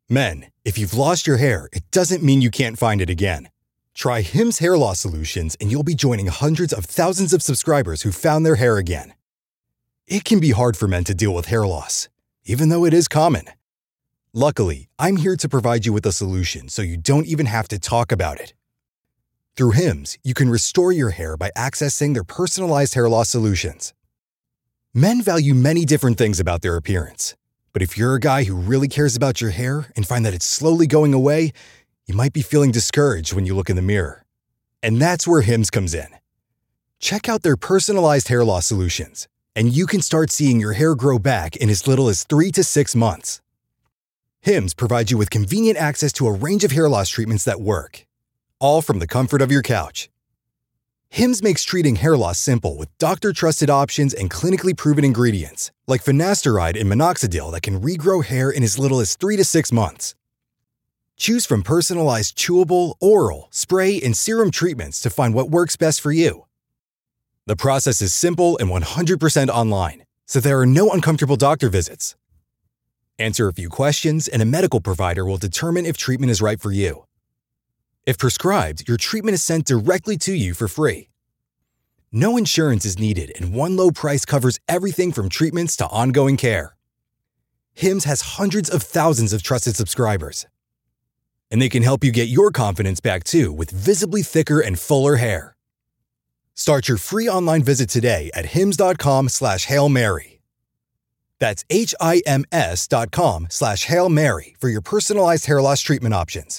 Men, if you've lost your hair, it doesn't mean you can't find it again. Try Hims Hair Loss Solutions and you'll be joining hundreds of thousands of subscribers who found their hair again. It can be hard for men to deal with hair loss, even though it is common. Luckily, I'm here to provide you with a solution so you don't even have to talk about it. Through Hims, you can restore your hair by accessing their personalized hair loss solutions. Men value many different things about their appearance. But if you're a guy who really cares about your hair and find that it's slowly going away, you might be feeling discouraged when you look in the mirror. And that's where Hims comes in. Check out their personalized hair loss solutions, and you can start seeing your hair grow back in as little as 3 to 6 months. Hims provides you with convenient access to a range of hair loss treatments that work, all from the comfort of your couch. Hims makes treating hair loss simple with doctor-trusted options and clinically proven ingredients, like finasteride and minoxidil that can regrow hair in as little as 3 to 6 months. Choose from personalized chewable, oral, spray, and serum treatments to find what works best for you. The process is simple and 100% online, so there are no uncomfortable doctor visits. Answer a few questions, and a medical provider will determine if treatment is right for you. If prescribed, your treatment is sent directly to you for free. No insurance is needed, and one low price covers everything from treatments to ongoing care. Hims has hundreds of thousands of trusted subscribers. And they can help you get your confidence back too with visibly thicker and fuller hair. Start your free online visit today at hims.com/Hail Mary. That's HIMS.com/Hail Mary for your personalized hair loss treatment options.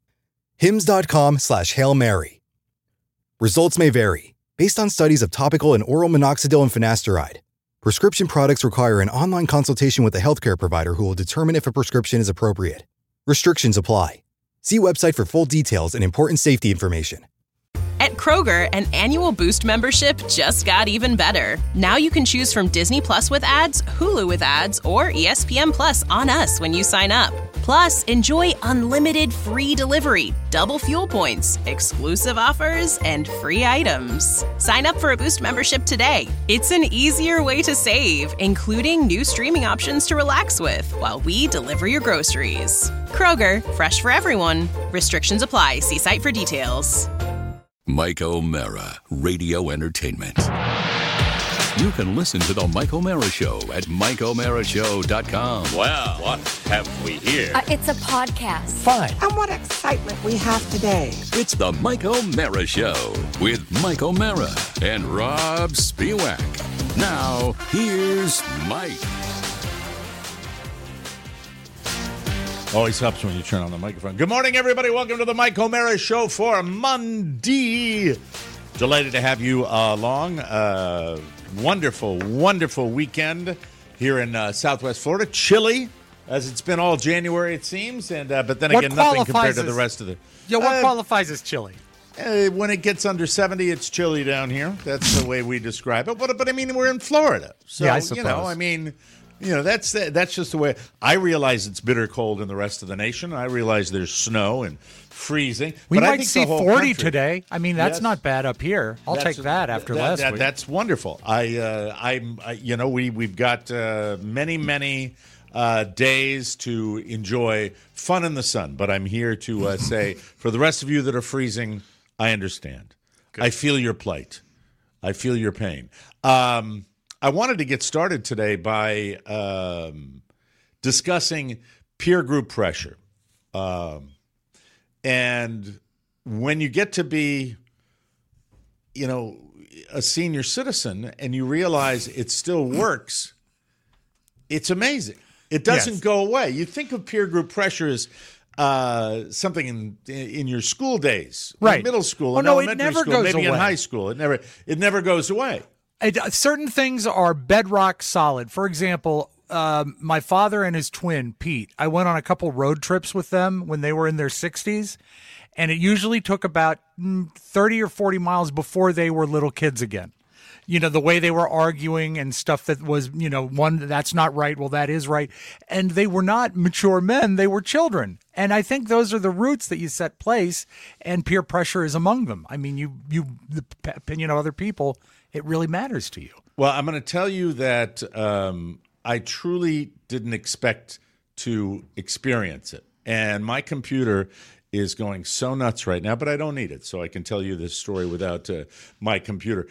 hims.com/Hail Mary. Results may vary based on studies of topical and oral minoxidil and finasteride. Prescription products require an online consultation with a healthcare provider who will determine if a prescription is appropriate. Restrictions apply. See website for full details and important safety information. At Kroger, an annual Boost membership just got even better. Now you can choose from Disney Plus with ads, Hulu with ads, or ESPN Plus on us when you sign up. Plus, enjoy unlimited free delivery, double fuel points, exclusive offers, and free items. Sign up for a Boost membership today. It's an easier way to save, including new streaming options to relax with while we deliver your groceries. Kroger, fresh for everyone. Restrictions apply. See site for details. Mike O'Mara, Radio Entertainment. You can listen to The Mike O'Mara Show at MikeO'MaraShow.com. Well, what have we here? It's a podcast. Fine. And what excitement we have today. It's The Mike O'Mara Show with Mike O'Mara and Rob Spiewak. Now, here's Mike. Always helps when you turn on the microphone. Good morning, everybody. Welcome to the Mike O'Mara Show for Monday. Delighted to have you along. Wonderful, wonderful weekend here in Southwest Florida. Chilly, as it's been all January, it seems. And but then again, nothing compared to the rest of the... Yeah, what qualifies as chilly? When it gets under 70, it's chilly down here. That's the way we describe it. But I mean, we're in Florida. So, yeah, I suppose. That's just the way. I realize it's bitter cold in the rest of the nation. I realize there's snow and freezing. We but I might think see the whole 40 country, today. I mean, that's not bad up here. I'll take that after last week. That's wonderful. We've got many days to enjoy fun in the sun. But I'm here to say, for the rest of you that are freezing, I understand. Good. I feel your plight. I feel your pain. I wanted to get started today by discussing peer group pressure. And when you get to be, a senior citizen and you realize it still works, it's amazing. It doesn't go away. You think of peer group pressure as something in your school days, right? In middle school, in elementary school, maybe in high school. It never goes away. Certain things are bedrock solid. For example, my father and his twin, Pete, I went on a couple road trips with them when they were in their 60s, and it usually took about 30 or 40 miles before they were little kids again. The way they were arguing and stuff that was, one, that's not right, well, that is right. And they were not mature men, they were children. And I think those are the roots that you set place, and peer pressure is among them. I mean, the opinion of other people, it really matters to you. Well, I'm going to tell you that I truly didn't expect to experience it. and my computer is going so nuts right now, but I don't need it, so I can tell you this story without my computer.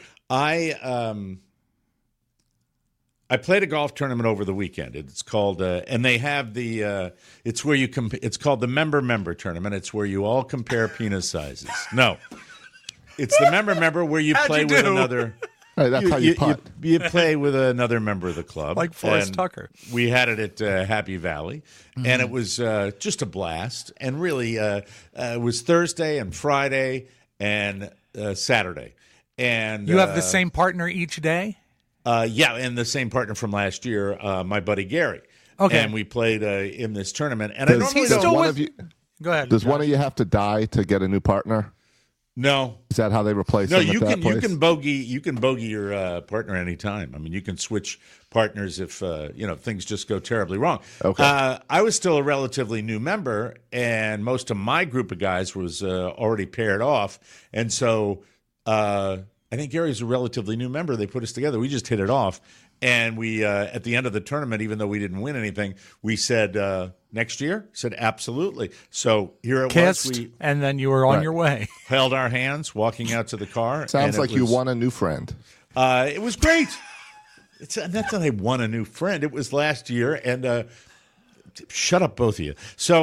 I played a golf tournament over the weekend. It's called, and they have the, it's where you it's called the member tournament. It's where you all compare penis sizes. No, it's the member where you play with another. Hey, that's how you putt. You play with another member of the club. Like Forrest Tucker. We had it at Happy Valley, and it was just a blast. And really, it was Thursday and Friday and Saturday. And you have the same partner each day? Yeah, and the same partner from last year, my buddy Gary. Okay. And we played in this tournament. And Does, I normally he's still don't. with... Go ahead. Does one of you have to die to get a new partner? No. Is that how they replace No, them at you that can place? you can bogey your partner anytime. I mean, you can switch partners if things just go terribly wrong. Okay. I was still a relatively new member, and most of my group of guys was already paired off, and so I think Gary's a relatively new member. They put us together. We just hit it off, and we at the end of the tournament, even though we didn't win anything, we said next year. Said absolutely. So here it Kissed, was. We and then you were on your way. held our hands, walking out to the car. Sounds like you was, won a new friend. It was great. It's not that I won a new friend. It was last year, and shut up, both of you. So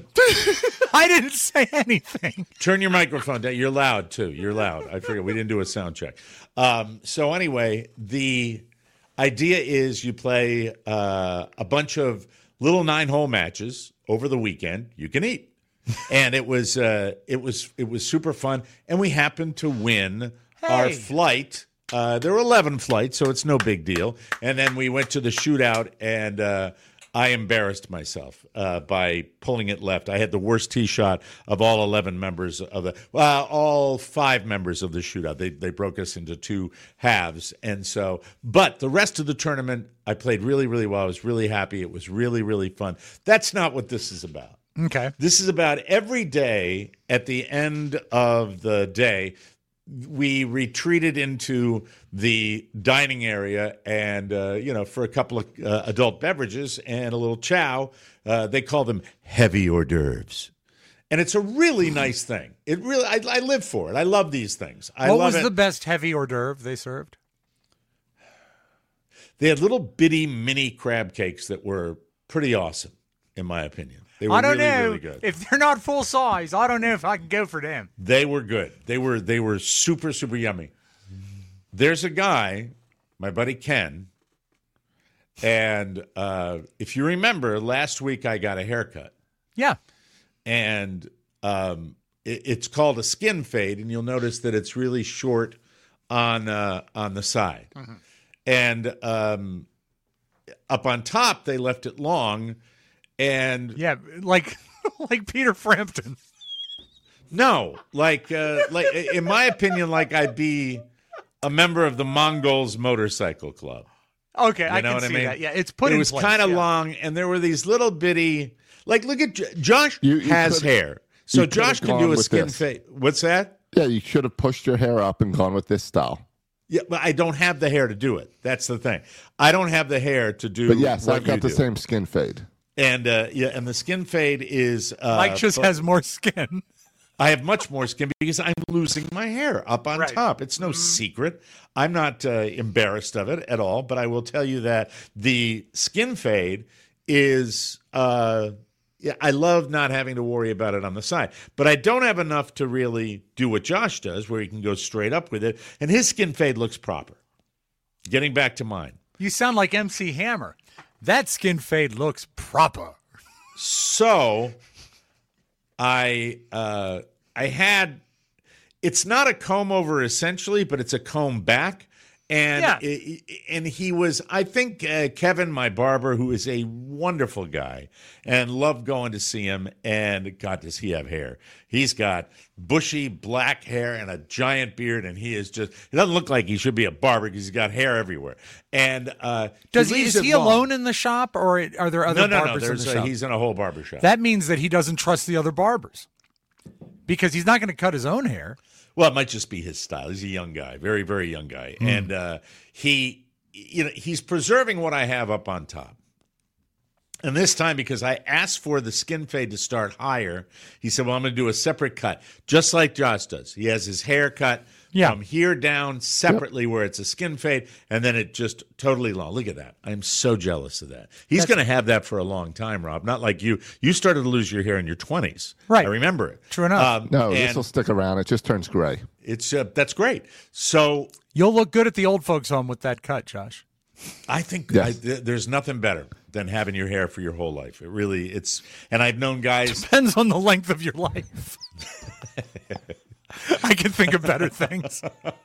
I didn't say anything. turn your microphone down. You're loud too. You're loud. I forget we didn't do a sound check. So anyway, the idea is you play a bunch of little 9-hole matches over the weekend. You can eat, and it was super fun. And we happened to win our flight. There were 11 flights, so it's no big deal. And then we went to the shootout, and I embarrassed myself by pulling it left. I had the worst tee shot of all 11 members of all 5 members of the shootout. They broke us into 2 halves. And so, but the rest of the tournament, I played really, really well. I was really happy. It was really, really fun. That's not what this is about. Okay. This is about every day at the end of the day, we retreated into the dining area and, for a couple of adult beverages and a little chow. They call them heavy hors d'oeuvres. And it's a really nice thing. It really, I live for it. I love these things. What was the best heavy hors d'oeuvre they served? They had little bitty mini crab cakes that were pretty awesome, in my opinion. They were really good. If they're not full size, I don't know if I can go for them. They were good. They were super, super yummy. There's a guy, my buddy Ken, and if you remember, last week I got a haircut. Yeah. And it's called a skin fade, and you'll notice that it's really short on the side. Mm-hmm. And up on top, they left it long. And yeah, like Peter Frampton. No, like in my opinion, like I'd be a member of the Mongols Motorcycle Club. Okay, I can see that. Yeah, it's put in place. It was kind of long, and there were these little bitty. Like, look at Josh has hair, so Josh can do a skin fade. What's that? Yeah, you should have pushed your hair up and gone with this style. Yeah, but I don't have the hair to do it. That's the thing. I don't have the hair to do. But yes, what I've got the same skin fade. And and the skin fade is Mike just has more skin. I have much more skin because I'm losing my hair up on top. It's no secret. I'm not embarrassed of it at all. But I will tell you that the skin fade is. I love not having to worry about it on the side, but I don't have enough to really do what Josh does, where he can go straight up with it, and his skin fade looks proper. Getting back to mine, you sound like MC Hammer. That skin fade looks proper. So, I had. It's not a comb over essentially, but it's a comb back. And and he was, I think, Kevin, my barber, who is a wonderful guy, and loved going to see him. And God, does he have hair? He's got bushy black hair and a giant beard, and he is just. He doesn't look like he should be a barber because he's got hair everywhere. And is he alone in the shop, or are there other barbers in the shop? He's in a whole barber shop. That means that he doesn't trust the other barbers because he's not going to cut his own hair. Well, it might just be his style. He's a young guy, very, very young guy. And he's preserving what I have up on top. And this time, because I asked for the skin fade to start higher, he said, well, I'm going to do a separate cut, just like Josh does. He has his hair cut from here down separately where it's a skin fade, and then it just totally long. Look at that. I'm so jealous of that. He's going to have that for a long time, Rob, not like you. You started to lose your hair in your 20s. Right. I remember it. True enough. No, this will stick around. It just turns gray. It's that's great. So You'll look good at the old folks' home with that cut, Josh. I think Yes. there's nothing better than having your hair for your whole life. It really, and I've known guys. Depends on the length of your life. I can think of better things.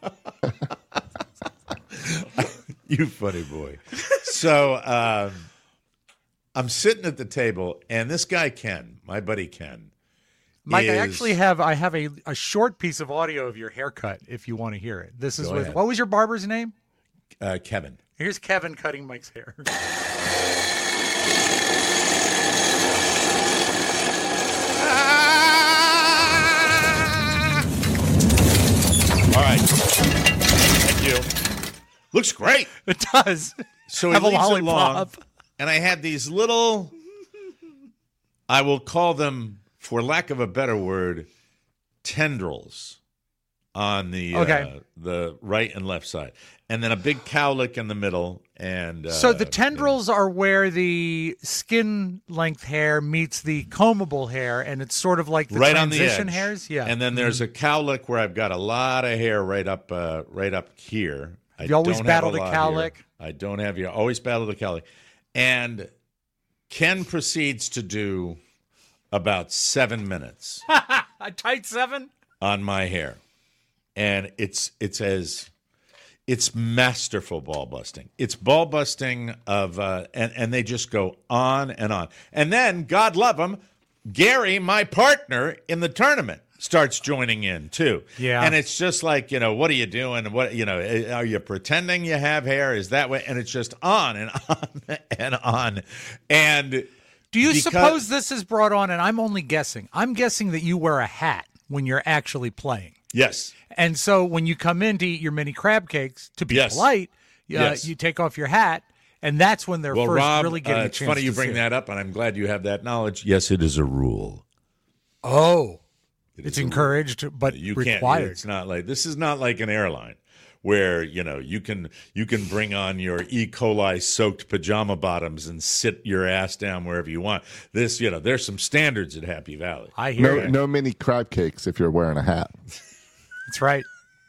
You funny boy. So I'm sitting at the table, and this guy Ken, my buddy Ken, Mike, I actually have a short piece of audio of your haircut if you want to hear it. This is Go with ahead. what was your barber's name? Kevin. Here's Kevin cutting Mike's hair. All right. Thank you. Looks great. It does. So he Have a leaves it long, lollipop. and I had these little, I will call them, for lack of a better word, tendrils on the right and left side, and then a big cowlick in the middle. And So the tendrils are where the skin length hair meets the combable hair, and it's sort of like the right on the transition edge. hairs. Yeah. And then there's a cowlick where I've got a lot of hair right up here. You always don't have battled a lot cowlick? here. I don't have you. Always battled a cowlick. And Ken proceeds to do about 7 minutes A tight 7? on my hair, and it's masterful ball busting. It's ball busting of and they just go on and on. And then, God love him, Gary, my partner in the tournament, starts joining in too. Yeah. And it's just like, what are you doing? What, are you pretending you have hair? Is that way? And it's just on and on and on. And Do you suppose this is brought on, and I'm only guessing, I'm guessing that you wear a hat when you're actually playing. yes. And so when you come in to eat your mini crab cakes, to be Yes. polite, Yes. you take off your hat, and that's when they're Well, first Rob, really getting a it's chance funny you to bring see it. that up, and I'm glad you have that knowledge. Yes, it is a rule. Oh, It it's is a rule. encouraged, but You required. can't. It's not like this is not like an airline where you can bring on your E. coli soaked pajama bottoms and sit your ass down wherever you want. This there's some standards at Happy Valley. I hear you. No mini crab cakes if you're wearing a hat. That's right.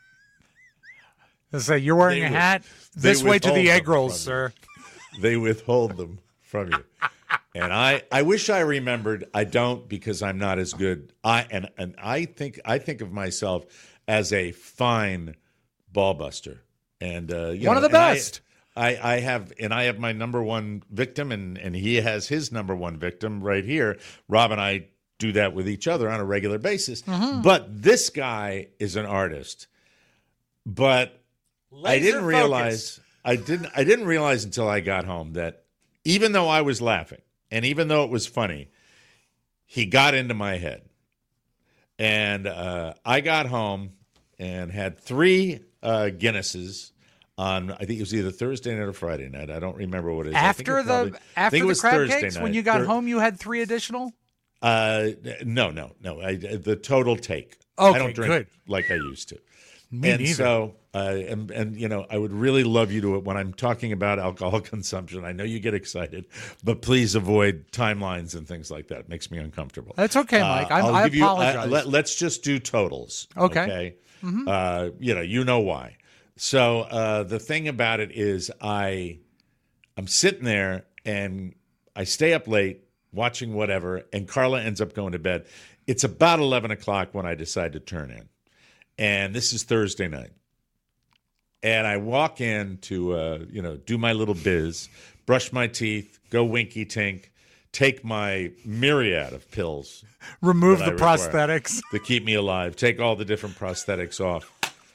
I say you're wearing They a would- hat. they This way to withhold the egg them rolls, from sir. They withhold them from you. And I wish I remembered. I don't, because I'm not as good. I think of myself as a fine ball buster, and One of the best. I have my number one victim, and he has his number one victim right here. Rob and I do that with each other on a regular basis. Mm-hmm. But this guy is an artist. But I didn't realize until I got home that even though I was laughing and even though it was funny, he got into my head. And I got home and had 3 Guinnesses on, I think it was either Thursday night or Friday night. I don't remember what it is. After I think the it was crab Thursday cakes, night. when you got home, you had 3 additional? No. The total take. Okay, I don't drink good. like I used to. Me and neither. so, I would really love you to, when I'm talking about alcohol consumption, I know you get excited, but please avoid timelines and things like that. It makes me uncomfortable. That's okay, Mike. I'll I give you- apologize. let's just do totals. Okay. Okay. You know why. So the thing about it is I'm sitting there and I stay up late watching whatever, and Carla ends up going to bed. It's about 11 o'clock when I decide to turn in. And this is Thursday night. And I walk in to, do my little biz, brush my teeth, go winky tink, take my myriad of pills Remove that the I require prosthetics. to keep me alive, take all the different prosthetics off,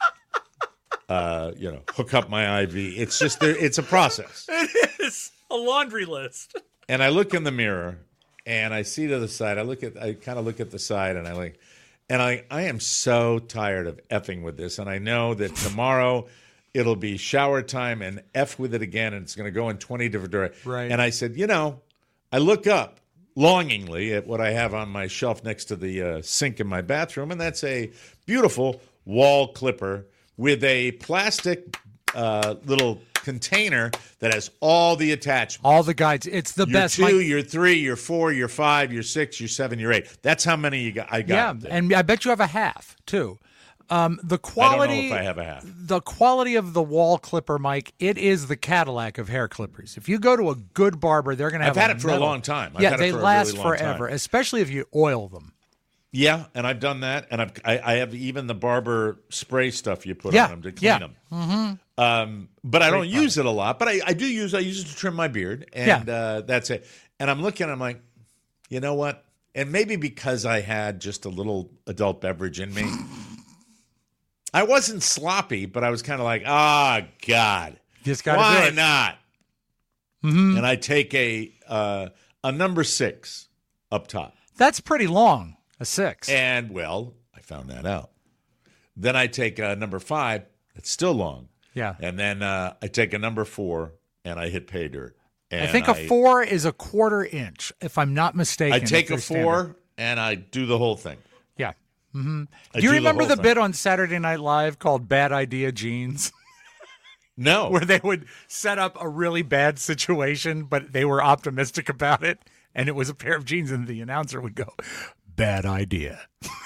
hook up my IV. It's just, it's a process. It is a laundry list. And I look in the mirror and I see to the side, I kind of look at the side and I am so tired of effing with this. And I know that tomorrow it'll be shower time and F with it again. And it's going to go in 20 different directions. Right. And I said, I look up longingly at what I have on my shelf next to the sink in my bathroom, and that's a beautiful wall clipper with a plastic little container that has all the attachments. All the guides. It's the best. Your 2, your 3, your 4, your 5, your 6, your 7, your 8. That's how many you got. I got. Yeah, and I bet you have a half too. The quality. I don't know if I have a half. The quality of the wall clipper, Mike. It is the Cadillac of hair clippers. If you go to a good barber, they're going to have. I've had it for a long time. Yeah, they last forever, especially if you oil them. Yeah, and I've done that, and I have even the barber spray stuff you put on them to clean them. Mm-hmm. But I don't use it a lot. But I do use it to trim my beard, and that's it. And I'm looking, I'm like, you know what? And maybe because I had just a little adult beverage in me, I wasn't sloppy, but I was kind of like, God, why not? Mm-hmm. And I take a number 6 up top. That's pretty long. A 6. And, well, I found that out. Then I take a number 5. It's still long. Yeah. And then I take a number 4, and I hit pay dirt. And I think a 4 is a 1/4 inch, if I'm not mistaken. I take a 4, and I do the whole thing. Yeah. Mm-hmm. Do you remember the bit on Saturday Night Live called Bad Idea Jeans? No. Where they would set up a really bad situation, but they were optimistic about it, and it was a pair of jeans, and the announcer would go, bad idea.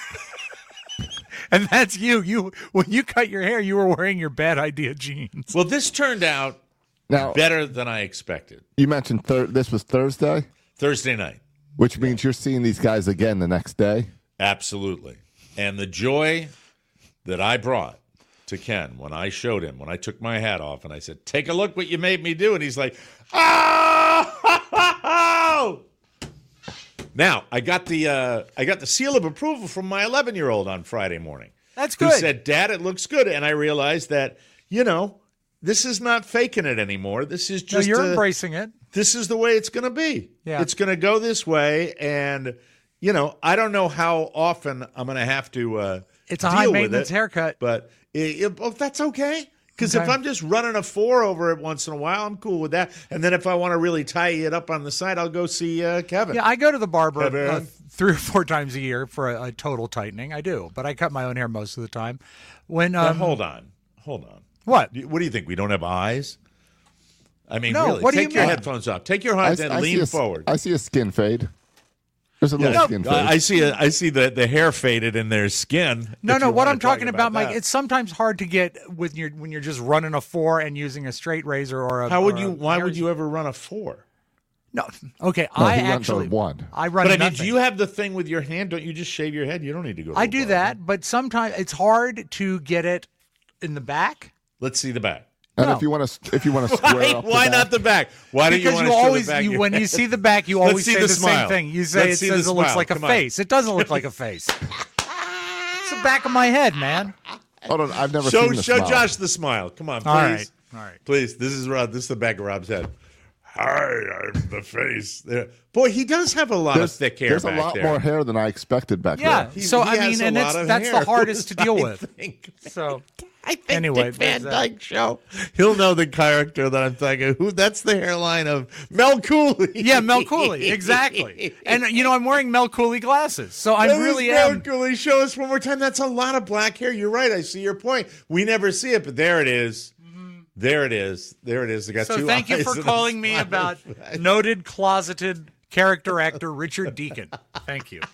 And that's you. When you cut your hair, you were wearing your bad idea jeans. Well, this turned out better than I expected. You mentioned this was Thursday? Thursday night. Which means you're seeing these guys again the next day? Absolutely. And the joy that I brought to Ken when I showed him, when I took my hat off and I said, take a look what you made me do. And he's like, oh! Now, I got the seal of approval from my 11-year-old on Friday morning. That's good. Who said, Dad, it looks good. And I realized that, this is not faking it anymore. This is just you're embracing it. This is the way it's going to be. Yeah. It's going to go this way. And, I don't know how often I'm going to have to it's a high-maintenance haircut. But that's okay. Because if I'm just running a 4 over it once in a while, I'm cool with that. And then if I want to really tie it up on the side, I'll go see Kevin. Yeah, I go to the barber 3 or 4 times a year for a total tightening. I do, but I cut my own hair most of the time. Now, hold on. What? What do you think? We don't have eyes? I mean, no, really, what take do you your mean? headphones off. Take your headphones and lean forward. I see a skin fade. There's a little skin fade. I see the hair faded in their skin. No. What I'm talking about, Mike, it's sometimes hard to get when you're just running a 4 and using a straight razor or a. Why would you ever run a 4? No. Okay. No, I he runs actually a 1. I run. But nothing. do you have the thing with your hand? Don't you just shave your head? You don't need to go. To I a do barber. that, but sometimes it's hard to get it in the back. Let's see the back. And if you want to square up why not the back? Why do you want to show the back? When you see the back, you always say the same thing. You say Let's it says it looks like a face. It doesn't look like a face. It's the back of my head, man. Hold on, I've never seen the Show smile. Josh the smile. Come on, please. All right. Please. This is Rob. This is the back of Rob's head. Hi, I'm the face. There. Boy, he does have a lot of thick hair. There's back a lot there. more hair than I expected back there. Yeah. So He I has mean, a and lot of that's hair. the hardest to deal with. So I think anyway, Dick Van Dyke Show. He'll know the character that I'm thinking. Who? That's the hairline of Mel Cooley. Yeah, Mel Cooley, exactly. And I'm wearing Mel Cooley glasses, so I really Mel am. Cooley. Show us one more time. That's a lot of black hair. You're right. I see your point. We never see it, but there it is. There it is. There it is. They got So two thank you eyes for and a calling me smile. about noted closeted character actor Richard Deacon. Thank you.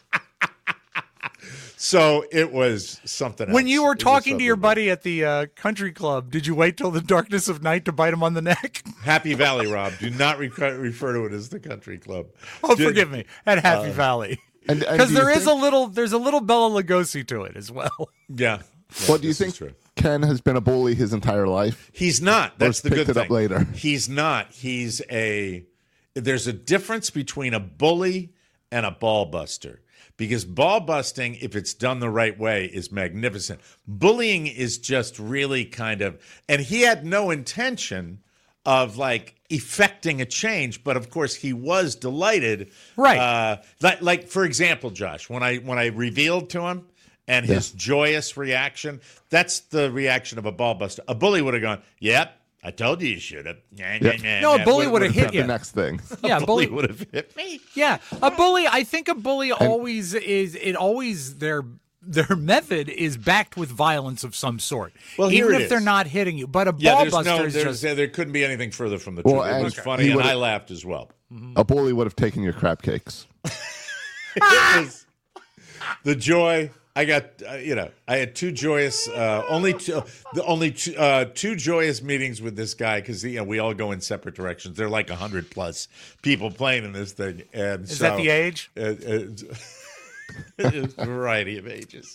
So it was something else. When you were It was talking to your something buddy at the country club, did you wait till the darkness of night to bite him on the neck? else. Happy Valley, Rob. Do not refer to it as the country club. Oh, forgive me. At Happy Valley. And Because do you there's think- a little Bela Lugosi to it as well. Yeah. Well, do you this is think true. Ken has been a bully his entire life? He's not. That's the picked good it thing. up later? He's not. There's a difference between a bully and a ball buster. Because ball busting, if it's done the right way, is magnificent. Bullying is just really kind of, and he had no intention of effecting a change, but of course he was delighted. Right. Like for example, Josh, when I revealed to him and his joyous reaction, that's the reaction of a ball buster. A bully would have gone, "Yep, I told you should have. No, a bully would have hit you. The next thing. Yeah, a bully would have hit me. Yeah, a bully. I think a bully always is. It always their method is backed with violence of some sort. Well, even here if they're not hitting you. But a Yeah, ball there's buster is just. there couldn't be anything further from the truth. Well, It was and funny, he and would've- I laughed as well. A bully would have taken your crab cakes. It was the joy. I got, I had two joyous, two joyous meetings with this guy because we all go in separate directions. There are like 100+ people playing in this thing, and Is that the age? It's a variety of ages.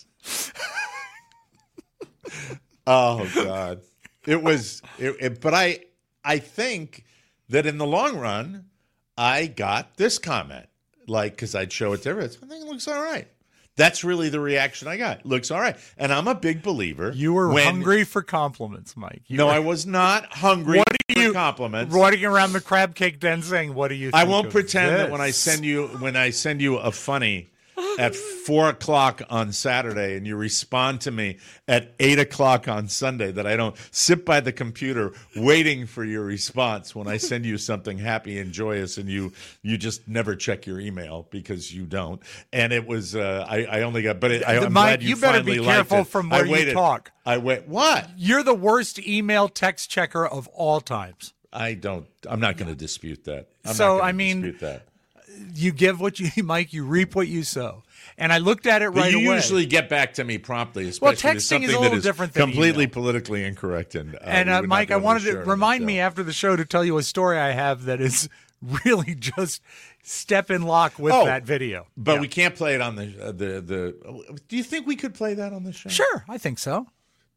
Oh God, it was. But I think that in the long run, I got this comment, because I'd show it to everyone. I think it looks all right. That's really the reaction I got. Looks all right. And I'm a big believer. You were hungry for compliments, Mike. I was not hungry for compliments. Running around the crab cake den saying, "What do you think I won't of pretend this?" that when I send you a funny at 4:00 on Saturday and you respond to me at 8:00 on Sunday, that I don't sit by the computer waiting for your response when I send you something happy and joyous, and you just never check your email because you don't. And it was I only got, but I'm Mike, glad you better be careful from where you talk. I wait. What? You're the worst email text checker of all times. I'm not going to dispute that. Dispute that. You give what you, Mike, you reap what you sow. And I looked at it right away. You usually get back to me promptly, especially with texting something is a little that is different than completely email. politically incorrect. And Mike, I wanted to remind me after the show to tell you a story I have that is really just step in lock with that video. But we can't play it on the. Do you think we could play that on the show? Sure, I think so.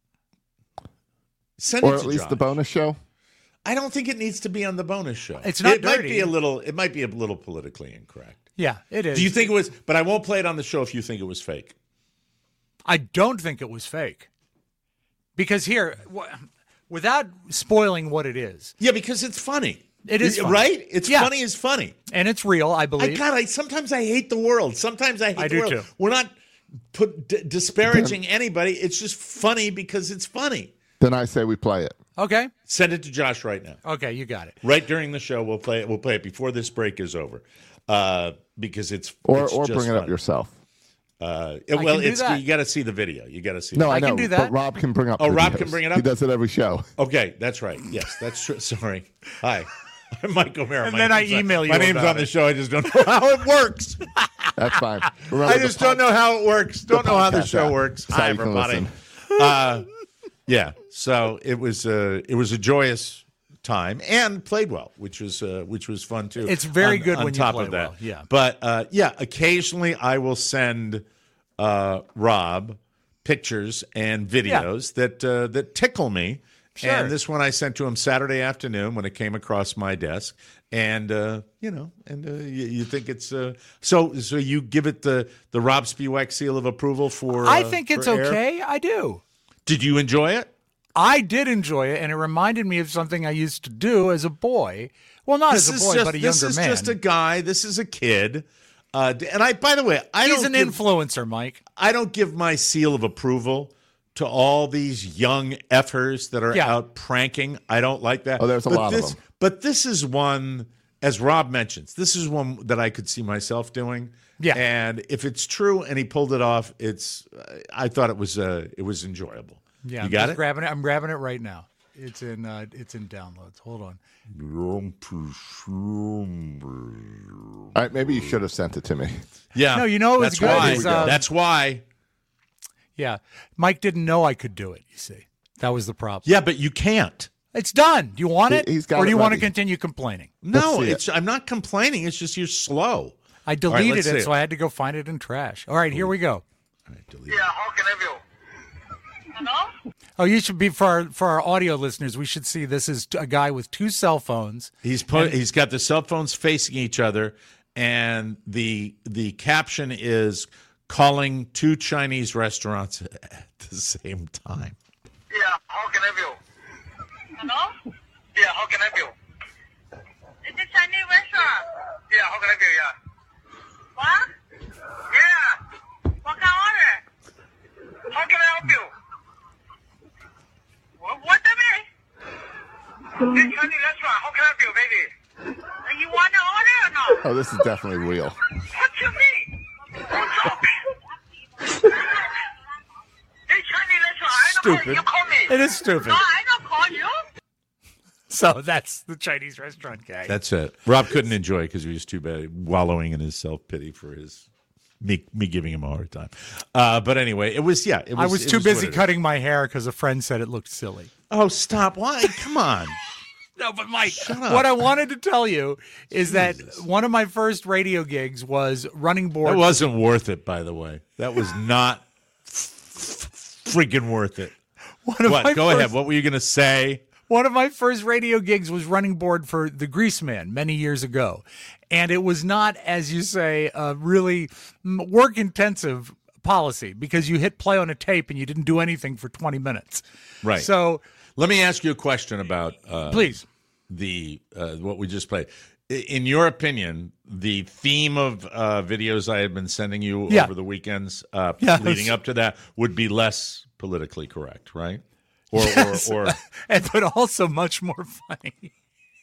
Send it or to at least Josh. the bonus show. I don't think it needs to be on the bonus show. It's not It dirty. might be a little politically incorrect. Yeah, it is. Do you think it was? But I won't play it on the show if you think it was fake. I don't think it was fake. Because here, without spoiling what it is. Yeah, because it's funny. It is funny. Right? It's funny as funny. And it's real, I believe. Sometimes I hate the world. Sometimes I hate the world. Too. We're not disparaging anybody. It's just funny because it's funny. Then I say we play it. Okay. Send it to Josh right now. Okay, you got it. Right during the show, we'll play it. We'll play it before this break is over, because it's Or just bring it fun. up yourself. You got to see the video. You got to see. No, I I know. can do that. But Rob can bring up. Rob videos. can bring it up? He does it every show. Okay, that's right. Yes, that's true. Sorry. Hi, I'm Mike O'Mara. And then I email you My name's about on the it. show. I just don't know how it works. That's fine. Remember I just don't know how it works. Don't know how the podcast show app. works. That's how Hi, you can everybody. listen. Yeah. So it was a joyous time and played well, which was fun too. It's very good on when you top play of that. well, yeah. But occasionally I will send Rob pictures and videos that tickle me. Sure. And this one I sent to him Saturday afternoon when it came across my desk. And you think it's so you give it the Rob Spiewak seal of approval for. I think it's for air? okay. I do. Did you enjoy it? I did enjoy it, and it reminded me of something I used to do as a boy. Well, not as a boy, but a younger man. This is just a guy. This is a kid. And by the way, He's an influencer, Mike. I don't give my seal of approval to all these young effers that are out pranking. I don't like that. Oh, there's a lot of them. But this is one, as Rob mentions, this is one that I could see myself doing. Yeah. And if it's true and he pulled it off, I thought it was enjoyable. Yeah, you got it? Grabbing it. I'm grabbing it right now. It's in downloads. Hold on. All right, maybe you should have sent it to me. Yeah. No, you know it was that's good. why. It's, That's why. Yeah, Mike didn't know I could do it. You see, that was the problem. Yeah, but you can't. It's done. Do you want it, He's got or do it you want to ready. continue complaining? No, Let's see I'm not complaining. It's just you're slow. I All right, deleted let's see it, so I had to go find it in trash. All right, here we go. All right, delete it. Yeah, how can I help you? Hello? Oh, you should be for our audio listeners. We should see this is a guy with two cell phones. He's got the cell phones facing each other, and the caption is calling two Chinese restaurants at the same time. Yeah, how can I help you? Hello? Yeah, how can I help you? Is it Chinese restaurant? Yeah, how can I help you? Yeah. What? Yeah. What can I order? How can I help you? What the Oh, this is definitely real. What you mean? Don't talk. Hey, Chinese restaurant, I don't Stupid. You call me. It is stupid. No, I don't call you. So that's the Chinese restaurant guy. That's it. Rob couldn't enjoy it because he was too bad wallowing in his self-pity for me giving him a hard time. But anyway, it was. I was too busy cutting my hair because a friend said it looked silly. Oh, stop! Why? Come on. No, but Mike, what I wanted to tell you is that one of my first radio gigs was running board. That wasn't worth it, by the way. That was not freaking worth it. Go ahead. What were you going to say? One of my first radio gigs was running board for the Greaseman many years ago. And it was not, as you say, a really work-intensive policy because you hit play on a tape and you didn't do anything for 20 minutes. Right. So let me ask you a question about please. What we just played. In your opinion, the theme of videos I had been sending you over the weekends leading up to that would be less politically correct, right? Or but also much more funny.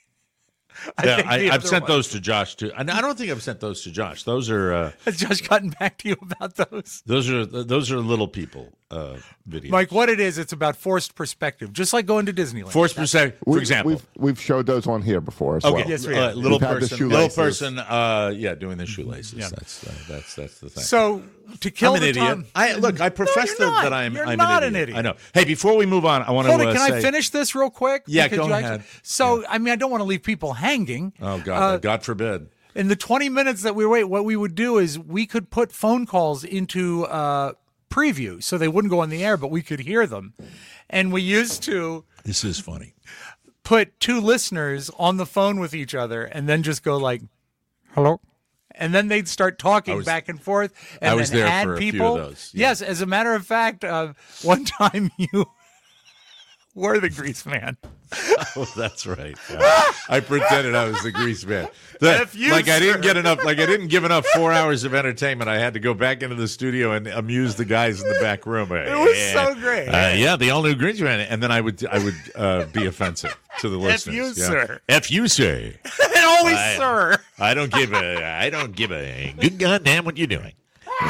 I've sent those to Josh too. I don't think I've sent those to Josh. Those are has Josh gotten back to you about those? Those are little people videos. Mike, what it is, it's about forced perspective, just like going to Disneyland. Forced perspective, for example. We've showed those on here before as well. Yes, we have. Little person, doing the shoelaces. Yeah. That's the thing. So to kill I'm an idiot. I profess that I'm an idiot. I know. Hey, before we move on, I want to Hold on, can I finish this real quick? Yeah, go ahead. I mean, I don't want to leave people hanging. Oh God, God forbid. In the 20 minutes that we wait, what we would do is we could put phone calls into preview so they wouldn't go on the air, but we could hear them. And we used to. This is funny. Put two listeners on the phone with each other and then just go like, hello. And then they'd start talking back and forth. And I was then there add for a people. few of those. Yeah. Yes, as a matter of fact, one time you were the grease man. Oh, that's right. Yeah. I pretended I was the grease man. I didn't give enough 4 hours of entertainment. I had to go back into the studio and amuse the guys in the back room. It was so great. The all new grease man, and then I would be offensive to the listeners. F you, sir. F you, sir. And always, sir. I don't give a good goddamn what you're doing.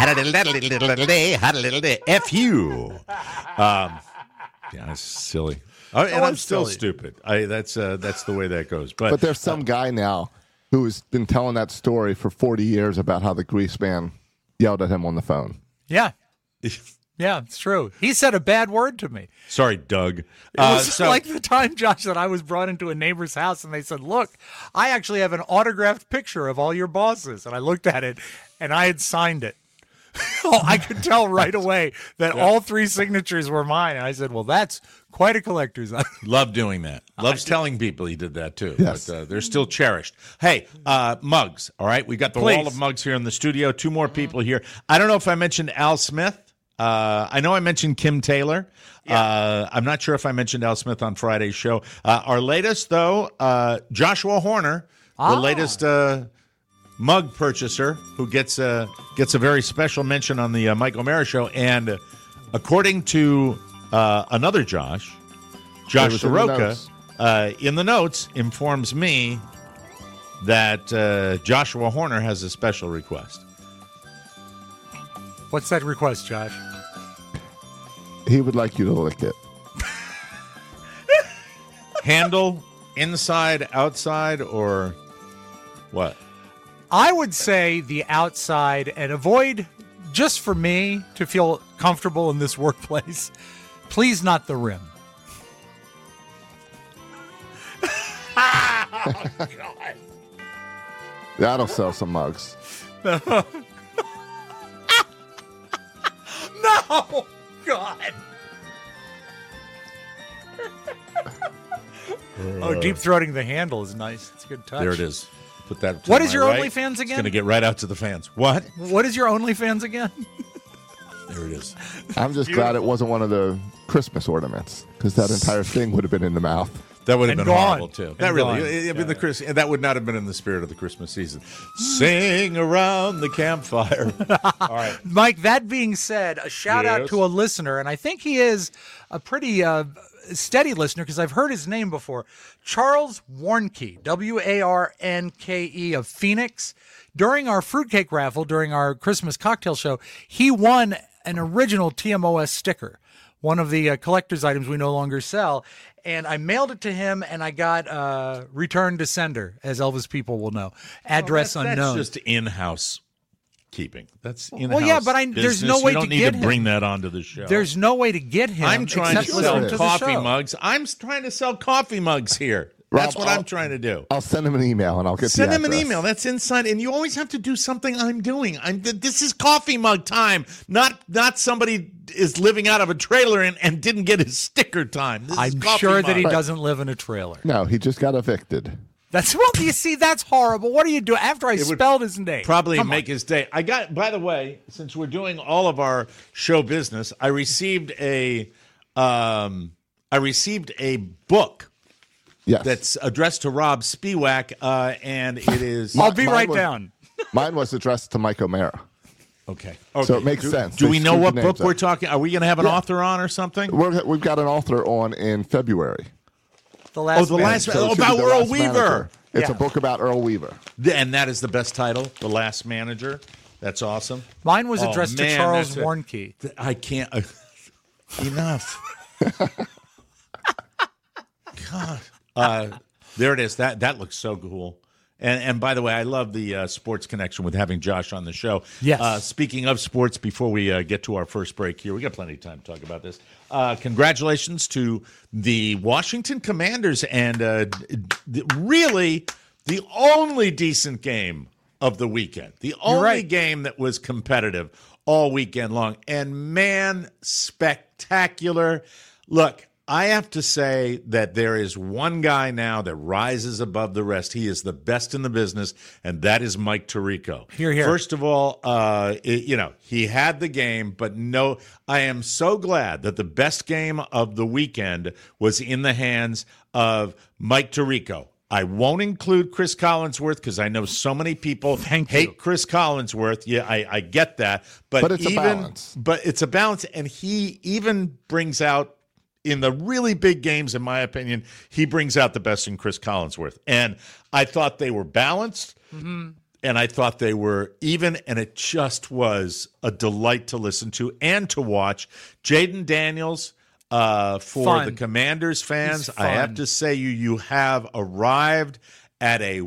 F you. Yeah, it's silly. And I'm still stupid. That's the way that goes. But there's some guy now who's been telling that story for 40 years about how the grease man yelled at him on the phone. Yeah. Yeah, it's true. He said a bad word to me. Sorry, Doug. It was like the time, Josh, that I was brought into a neighbor's house and they said, look, I actually have an autographed picture of all your bosses. And I looked at it and I had signed it. I could tell right away that all three signatures were mine. And I said, well, that's quite a collector's item. Love doing that. Loves telling people he did that, too. Yes. But they're still cherished. Hey, mugs, all right? We got the wall of mugs here in the studio. Two more people here. I don't know if I mentioned Al Smith. I know I mentioned Kim Taylor. Yeah. I'm not sure if I mentioned Al Smith on Friday's show. Our latest, though, Joshua Horner, the latest mug purchaser who gets a very special mention on the Mike O'Mara show. And according to another Josh Soroka, in the notes, informs me that Joshua Horner has a special request. What's that request, Josh? He would like you to lick it. Handle, inside, outside, or what? I would say the outside, and avoid, just for me to feel comfortable in this workplace, please not the rim. Oh, God. That'll sell some mugs. No, God. Oh, deep throating the handle is nice. It's a good touch. There it is. Put that. What is your OnlyFans again? It's going to get right out to the fans. What? What is your OnlyFans again? There it is. I'm just glad it wasn't one of the Christmas ornaments because that entire thing would have been in the mouth. That would have been gone. horrible too. That really, that would not have been in the spirit of the Christmas season. Sing around the campfire. All right, Mike. That being said, a shout out to a listener, and I think he is a pretty steady listener because I've heard his name before. Charles Warnke, Warnke of Phoenix. During our fruitcake raffle, during our Christmas cocktail show, he won an original TMOS sticker, one of the collector's items we no longer sell. And I mailed it to him, and I got return to sender, as Elvis people will know. Address unknown. That's just in-house keeping. That's in-house. Well, yeah, but there's no way to get him. You don't need to bring that onto the show. There's no way to get him. I'm trying to sell coffee show. mugs. I'm trying to sell coffee mugs here. That's Rob, what I'm trying to do. I'll send him an email, and I'll get Send the him an address. email. That's inside. And you always have to do something I'm doing. This is coffee mug time. Not somebody is living out of a trailer and didn't get his sticker time. I'm sure that he doesn't live in a trailer. No, he just got evicted. Do you see? That's horrible. What do you do after I spelled his name? Probably make his day. By the way, since we're doing all of our show business, I received a book. Yes. That's addressed to Rob Spiewak, and it is... I'll be right down. Mine was addressed to Mike O'Mara. Okay. So it makes sense. Do we know what They book screwed the we're names talking? Are we going to have an author on or something? We've got an author on in February. The last So it should about be The Earl Last Weaver. Manager. It's Yeah. a book about Earl Weaver. And that is the best title, The Last Manager. That's awesome. Mine was addressed to Charles Warnke. I can't... enough. God. There it is. That looks so cool. And by the way, I love the sports connection with having Josh on the show. Yes. Speaking of sports, before we get to our first break here, we got plenty of time to talk about this. Congratulations to the Washington Commanders and really the only decent game of the weekend. The only game that was competitive all weekend long. And man, spectacular. Look, I have to say that there is one guy now that rises above the rest. He is the best in the business, and that is Mike Tirico. Hear, hear. First of all, he had the game, but no, I am so glad that the best game of the weekend was in the hands of Mike Tirico. I won't include Chris Collinsworth because I know so many people hate Chris Collinsworth. Yeah, I get that. But it's a balance. But it's a balance, and he even brings out, in the really big games, in my opinion, he brings out the best in Chris Collinsworth. And I thought they were balanced, and I thought they were even, and it just was a delight to listen to and to watch. Jaden Daniels, for the Commanders fans, I have to say you have arrived at a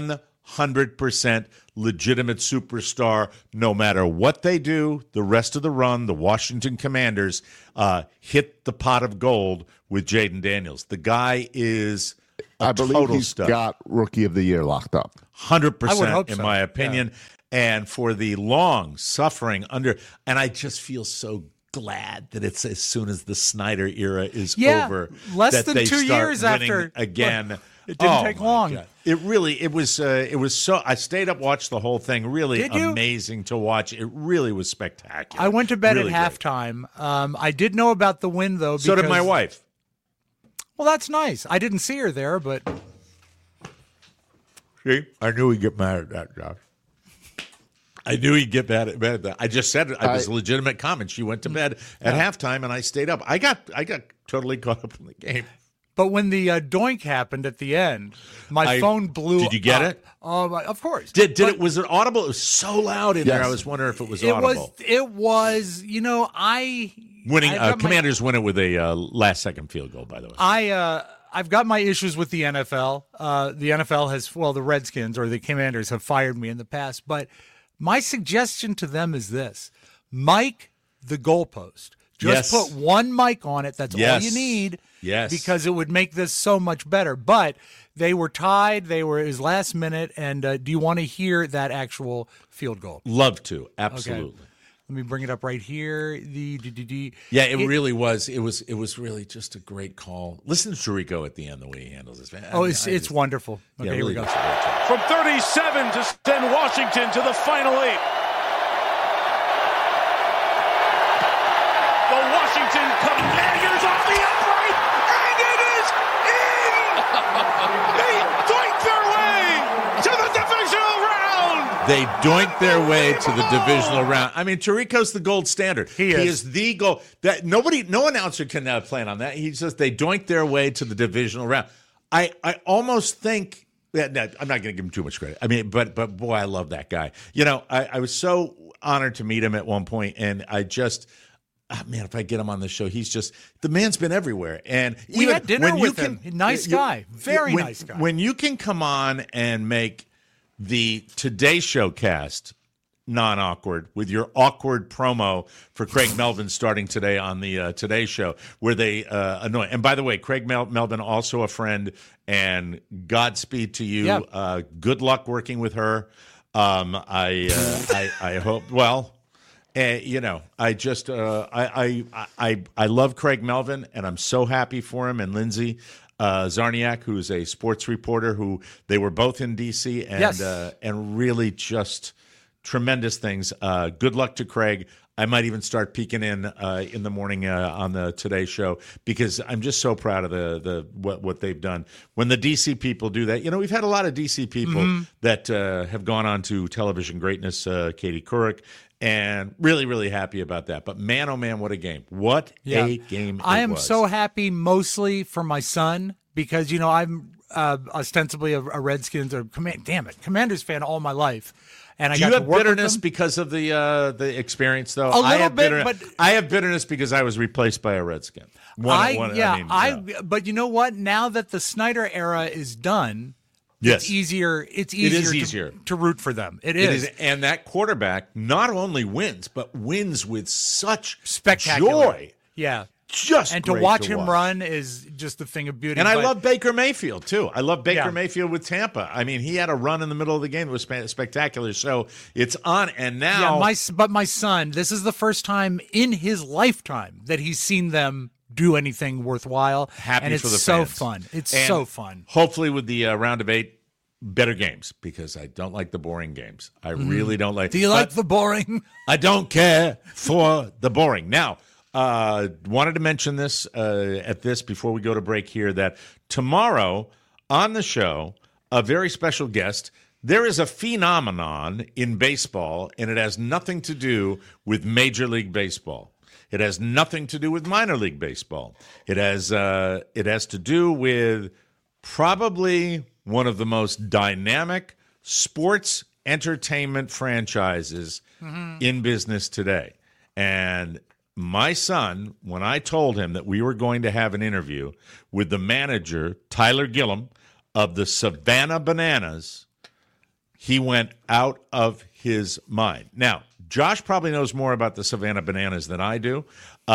100% legitimate superstar. No matter what they do, the rest of the run, the Washington Commanders hit the pot of gold with Jaden Daniels. The guy is a total I believe he's stud. got Rookie of the Year locked up. 100% in my opinion. Yeah. And for the long suffering under, and I just feel so glad that it's as soon as the Snyder era is over, less that than they 2 start years winning after again. It didn't take long. God. It was so. I stayed up, watched the whole thing. Really amazing to watch. It really was spectacular. I went to bed really at halftime. I did know about the win though. So did my wife. Well, that's nice. I didn't see her there, but see, I knew he'd get mad at that, Josh. I knew he'd get mad at that. I just said it. It was a legitimate comment. She went to bed at halftime, and I stayed up. I got totally caught up in the game. But when the doink happened at the end, my phone blew up. Did you get it? Of course. Was it audible? It was so loud in there. I was wondering if it was audible. It was. Commanders win it with a last-second field goal. By the way, I've got my issues with the NFL. The NFL has, the Redskins or the Commanders have fired me in the past. But my suggestion to them is this: mic the goalpost. Just put one mic on it. That's all you need. Yes. Because it would make this so much better. But they were tied. It was last minute. And do you want to hear that actual field goal? Love to. Absolutely. Okay. Let me bring it up right here. It really was. It was really just a great call. Listen to Tirico at the end, the way he handles this. It's wonderful. Okay, here we go. From 37 to send Washington to the final 8. The Washington Commanders off the upright, and it is in! They doink their way to the divisional round! They doink their way to the divisional round. I mean, Tirico's the gold standard. He is the gold. That no announcer can plan on that. He says they doink their way to the divisional round. I almost think that I'm not going to give him too much credit. I mean, but boy, I love that guy. You know, I was so honored to meet him at one point, and I just. Oh, man, if I get him on the show, the man's been everywhere. And we had dinner with him. Nice guy. Very nice guy. When you can come on and make the Today Show cast non-awkward with your awkward promo for Craig Melvin starting today on the Today Show, where they annoy. And by the way, Craig Melvin, also a friend, and Godspeed to you. Yep. Good luck working with her. I hope, well... you know, I just I love Craig Melvin, and I'm so happy for him and Lindsay Zarniak, who's a sports reporter, who they were both in D.C. and really just tremendous things. Good luck to Craig. I might even start peeking in the morning on the Today Show, because I'm just so proud of what they've done. When the DC people do that, you know, we've had a lot of DC people that have gone on to television greatness. Katie Couric. And really, really happy about that. But man, oh man, what a game. What a game I am so happy mostly for my son, because, you know, I'm ostensibly a Redskins or Commanders fan all my life. And do you have bitterness because of the experience, though? A little bit, but I have bitterness because I was replaced by a Redskin. But you know what? Now that the Snyder era is done, it's easier. It's easier to root for them. It is. And that quarterback not only wins, but wins with such spectacular joy. Yeah. And to watch him run is just a thing of beauty. And I love Baker Mayfield, too. I love Baker Mayfield with Tampa. I mean, he had a run in the middle of the game that was spectacular. So it's on. And now. But my son, this is the first time in his lifetime that he's seen them do anything worthwhile. Happy for the fans. So fun. It's so fun. Hopefully with the round of 8, better games, because I don't like the boring games. I really don't like. Do you like the boring? I don't care for the boring. Now, wanted to mention this before we go to break here, that tomorrow on the show, a very special guest. There is a phenomenon in baseball, and it has nothing to do with Major League Baseball. It has nothing to do with minor league baseball. It has to do with probably one of the most dynamic sports entertainment franchises in business today. And my son, when I told him that we were going to have an interview with the manager, Tyler Gillum, of the Savannah Bananas, he went out of his mind. Now, Josh probably knows more about the Savannah Bananas than I do,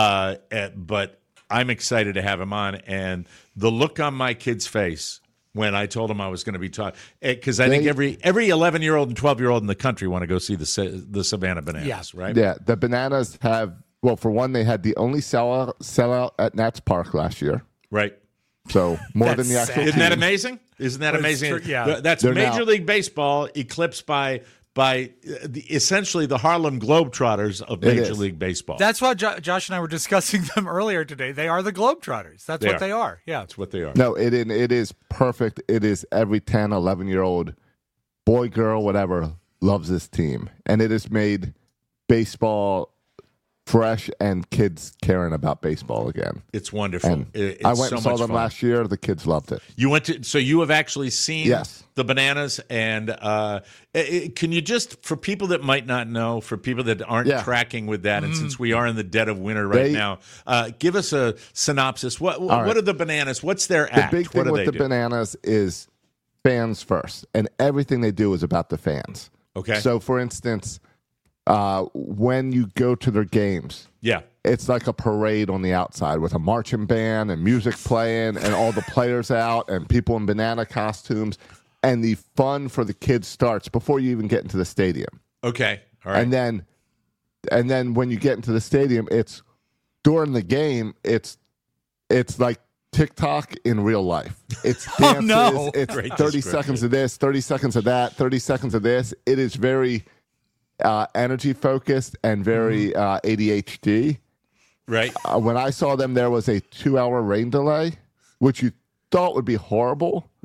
but I'm excited to have him on. And the look on my kid's face when I told him I was going to be talking, because I think every 11-year-old and 12-year-old in the country want to go see the Savannah Bananas, right? Yeah, the Bananas have, well, for one, they had the only sellout at Nats Park last year. Right. So more than the actual team. Isn't that amazing? Isn't that amazing? Yeah. That's Major League Baseball eclipsed by essentially the Harlem Globetrotters of Major League Baseball. That's why Josh and I were discussing them earlier today. They are the Globetrotters. That's what they are. Yeah. That's what they are. No, it is perfect. It is every 10, 11-year-old boy, girl, whatever, loves this team. And it has made baseball fresh and kids caring about baseball again. It's wonderful. It's I went and saw them fun. last year. The kids loved it. You went to, so you have actually seen the Bananas, and can you just, for people that might not know, for people that aren't tracking with that, and since we are in the dead of winter now, give us a synopsis. What are the Bananas? What's their act? The big thing with the Bananas is fans first, and everything they do is about the fans. Okay. So, for instance, when you go to their games, it's like a parade on the outside with a marching band and music playing and all the players out and people in banana costumes, and the fun for the kids starts before you even get into the stadium. Okay, all right. And then when you get into the stadium, it's during the game. It's like TikTok in real life. It's dances. It's Great 30 seconds of this, 30 seconds of that, 30 seconds of this. It is very energy focused and very ADHD. Right. When I saw them, there was a 2-hour rain delay, which you thought would be horrible. Right.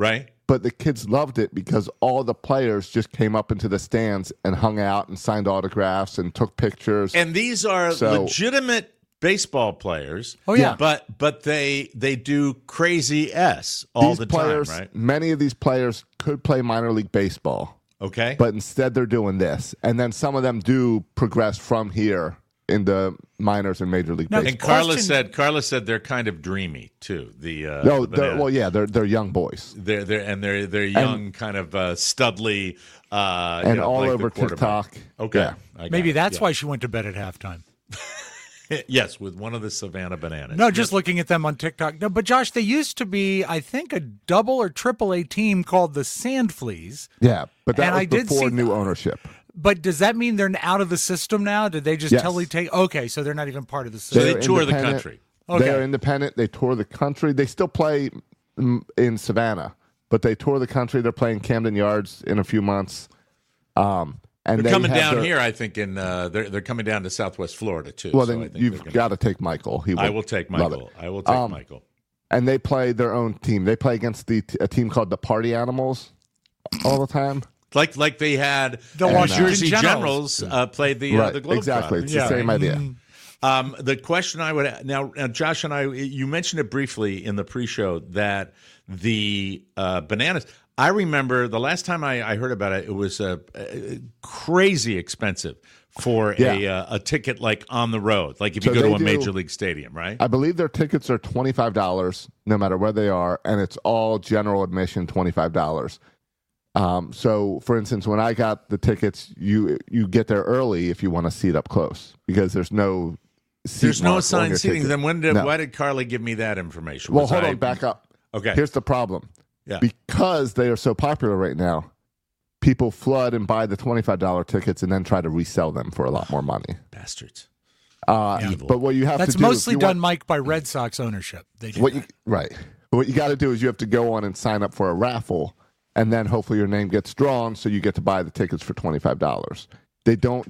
but the kids loved it because all the players just came up into the stands and hung out and signed autographs and took pictures. And these are legitimate baseball players. Oh yeah, but they do crazy all the time, right? Many of these players could play minor league baseball. Okay, but instead they're doing this, and then some of them do progress from here into minors and major league baseball. And Carla said they're kind of dreamy too. They're young boys. They're young, kind of studly, and all like over TikTok. Okay, yeah. Maybe that's why she went to bed at halftime. Yes, with one of the Savannah Bananas. No, just looking at them on TikTok. No, but Josh, they used to be, I think, a double or triple A team called the Sand Fleas. Yeah, but that was before new ownership. But does that mean they're out of the system now? Did they just totally take? Okay, so they're not even part of the system. So they tour the country. Okay. They're independent. They tour the country. They still play in Savannah, but they tour the country. They're playing Camden Yards in a few months. And they're coming down here, I think. They're coming down to Southwest Florida too. Well, then you've got to take Michael. I will take Michael. I will take Michael. And they play their own team. They play against a team called the Party Animals all the time. Like they had the Washington Jersey Generals played the Globetrotters. Exactly, it's the same idea. The question I would now, Josh and I, you mentioned it briefly in the pre-show that the Bananas. I remember the last time I heard about it, it was crazy expensive for a ticket like on the road, like if you go to a major league stadium, right? I believe their tickets are $25 no matter where they are, and it's all general admission $25. So, for instance, when I got the tickets, you get there early if you want to seat up close because there's no assigned seating. Then why did Carly give me that information? Well, hold on, back up. Okay, here's the problem. Yeah. Because they are so popular right now, people flood and buy the $25 tickets and then try to resell them for a lot more money. Bastards. But what you have to do... That's mostly done, Mike, by Red Sox ownership. They do right. What you got to do is you have to go on and sign up for a raffle, and then hopefully your name gets drawn so you get to buy the tickets for $25. They don't,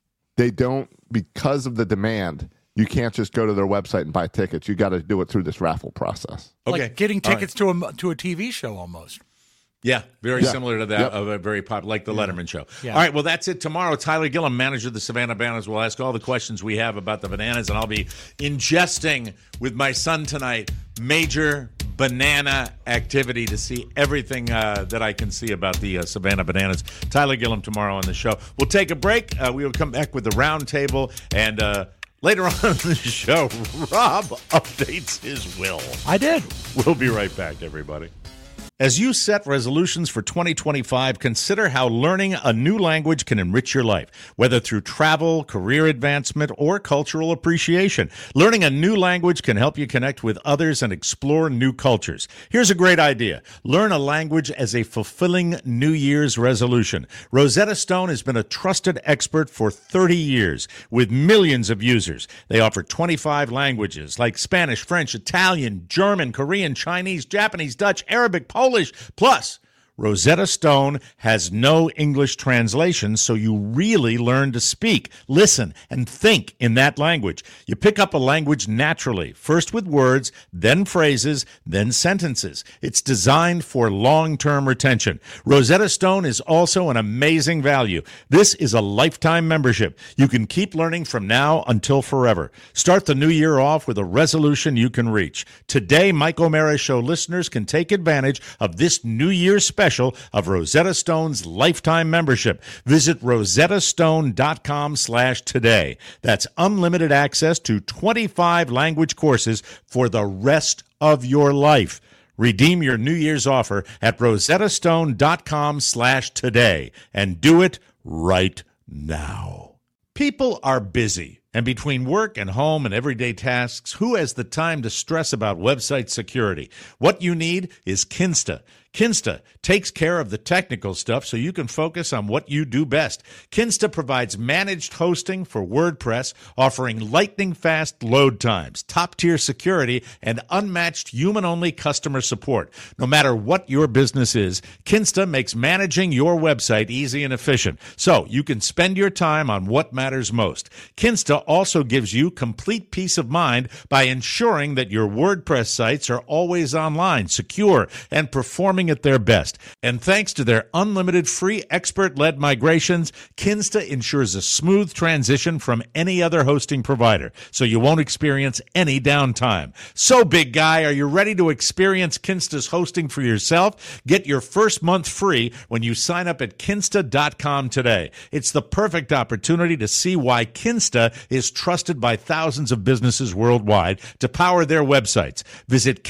because of the demand... You can't just go to their website and buy tickets. You got to do it through this raffle process. Okay, like getting tickets to a TV show almost. Yeah, very similar to that of a very popular, like the Letterman show. Yeah. All right, well, that's it. Tomorrow, Tyler Gillum, manager of the Savannah Bananas, will ask all the questions we have about the Bananas, and I'll be ingesting with my son tonight major banana activity to see everything that I can see about the Savannah Bananas. Tyler Gillum tomorrow on the show. We'll take a break. We will come back with the round table, and later on in the show, Rob updates his will. I did. We'll be right back, everybody. As you set resolutions for 2025, consider how learning a new language can enrich your life, whether through travel, career advancement, or cultural appreciation. Learning a new language can help you connect with others and explore new cultures. Here's a great idea. Learn a language as a fulfilling New Year's resolution. Rosetta Stone has been a trusted expert for 30 years with millions of users. They offer 25 languages like Spanish, French, Italian, German, Korean, Chinese, Japanese, Dutch, Arabic, Polish. Plus, Rosetta Stone has no English translation, so you really learn to speak, listen, and think in that language. You pick up a language naturally, first with words, then phrases, then sentences. It's designed for long-term retention. Rosetta Stone is also an amazing value. This is a lifetime membership. You can keep learning from now until forever. Start the new year off with a resolution you can reach. Today, Mike O'Mara Show listeners can take advantage of this New Year's special of Rosetta Stone's lifetime membership. Visit rosettastone.com/today. That's unlimited access to 25 language courses for the rest of your life. Redeem your New Year's offer at rosettastone.com/today and do it right now. People are busy. And between work and home and everyday tasks, who has the time to stress about website security? What you need is Kinsta. Kinsta takes care of the technical stuff so you can focus on what you do best. Kinsta provides managed hosting for WordPress, offering lightning-fast load times, top-tier security, and unmatched human-only customer support. No matter what your business is, Kinsta makes managing your website easy and efficient, so you can spend your time on what matters most. Kinsta also gives you complete peace of mind by ensuring that your WordPress sites are always online, secure, and performing performing at their best. And thanks to their unlimited free expert-led migrations, Kinsta ensures a smooth transition from any other hosting provider, so you won't experience any downtime. So, big guy, are you ready to experience Kinsta's hosting for yourself? Get your first month free when you sign up at Kinsta.com today. It's the perfect opportunity to see why Kinsta is trusted by thousands of businesses worldwide to power their websites. Visit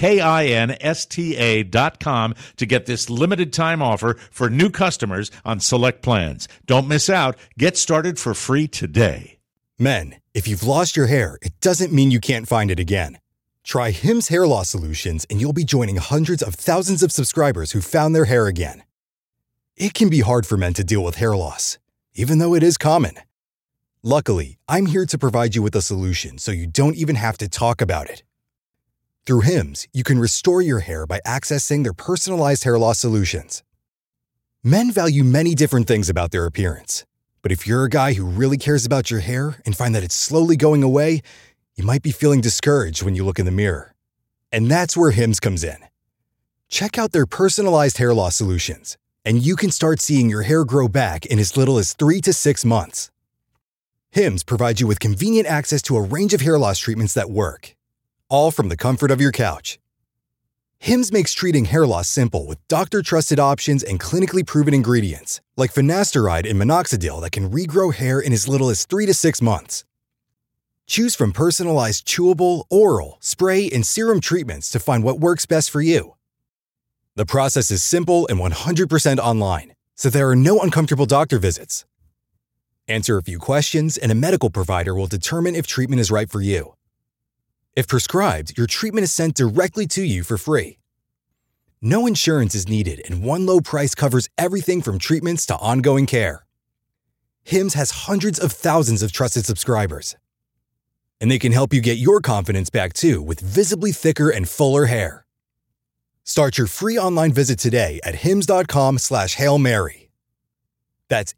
KINSTA.com to get this limited time offer for new customers on select plans. Don't miss out. Get started for free today. Men, if you've lost your hair, it doesn't mean you can't find it again. Try Hims Hair Loss Solutions and you'll be joining hundreds of thousands of subscribers who found their hair again. It can be hard for men to deal with hair loss, even though it is common. Luckily, I'm here to provide you with a solution so you don't even have to talk about it. Through Hims, you can restore your hair by accessing their personalized hair loss solutions. Men value many different things about their appearance, but if you're a guy who really cares about your hair and find that it's slowly going away, you might be feeling discouraged when you look in the mirror. And that's where Hims comes in. Check out their personalized hair loss solutions, and you can start seeing your hair grow back in as little as 3 to 6 months. Hims provides you with convenient access to a range of hair loss treatments that work, all from the comfort of your couch. Hims makes treating hair loss simple with doctor-trusted options and clinically proven ingredients, like finasteride and minoxidil that can regrow hair in as little as 3 to 6 months. Choose from personalized chewable, oral, spray, and serum treatments to find what works best for you. The process is simple and 100% online, so there are no uncomfortable doctor visits. Answer a few questions and a medical provider will determine if treatment is right for you. If prescribed, your treatment is sent directly to you for free. No insurance is needed and one low price covers everything from treatments to ongoing care. Hims has hundreds of thousands of trusted subscribers. And they can help you get your confidence back too with visibly thicker and fuller hair. Start your free online visit today at hims.com/Hail Mary. That's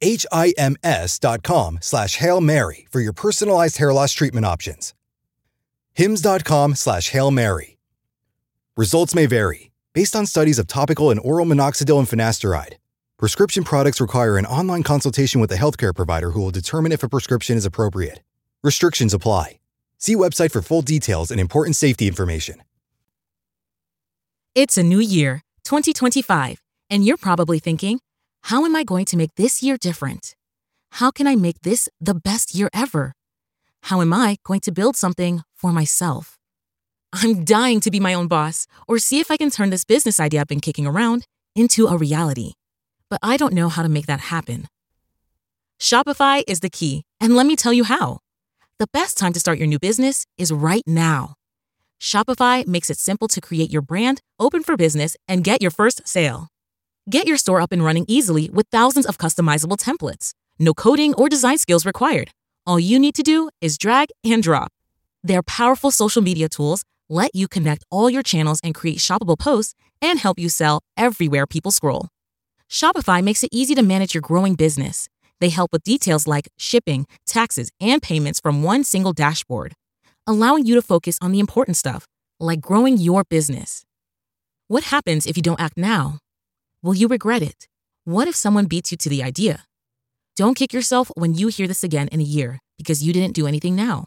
HIMS.com/Hail Mary for your personalized hair loss treatment options. hims.com/Hail Mary. Results may vary based on studies of topical and oral minoxidil and finasteride. Prescription products require an online consultation with a healthcare provider who will determine if a prescription is appropriate. Restrictions apply. See website for full details and important safety information. It's a new year, 2025, and you're probably thinking, how am I going to make this year different? How can I make this the best year ever? How am I going to build something for myself? I'm dying to be my own boss or see if I can turn this business idea I've been kicking around into a reality. But I don't know how to make that happen. Shopify is the key, and let me tell you how. The best time to start your new business is right now. Shopify makes it simple to create your brand, open for business, and get your first sale. Get your store up and running easily with thousands of customizable templates. No coding or design skills required. All you need to do is drag and drop. Their powerful social media tools let you connect all your channels and create shoppable posts and help you sell everywhere people scroll. Shopify makes it easy to manage your growing business. They help with details like shipping, taxes, and payments from one single dashboard, allowing you to focus on the important stuff, like growing your business. What happens if you don't act now? Will you regret it? What if someone beats you to the idea? Don't kick yourself when you hear this again in a year because you didn't do anything now.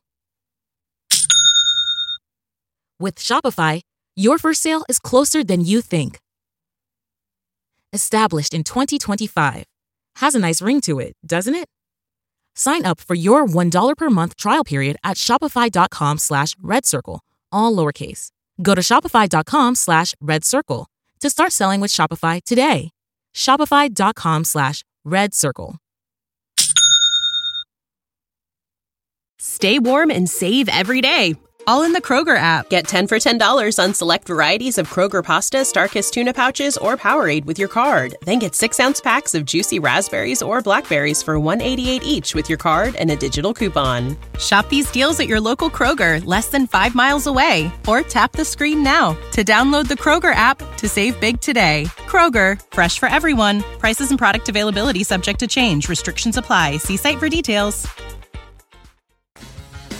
With Shopify, your first sale is closer than you think. Established in 2025. Has a nice ring to it, doesn't it? Sign up for your $1 per month trial period at shopify.com/redcircle, all lowercase. Go to shopify.com/redcircle to start selling with Shopify today. Shopify.com/redcircle. Stay warm and save every day, all in the Kroger app. Get 10 for $10 on select varieties of Kroger pasta, Starkist tuna pouches, or Powerade with your card. Then get 6-ounce packs of juicy raspberries or blackberries for $1.88 each with your card and a digital coupon. Shop these deals at your local Kroger, less than 5 miles away. Or tap the screen now to download the Kroger app to save big today. Kroger, fresh for everyone. Prices and product availability subject to change. Restrictions apply. See site for details.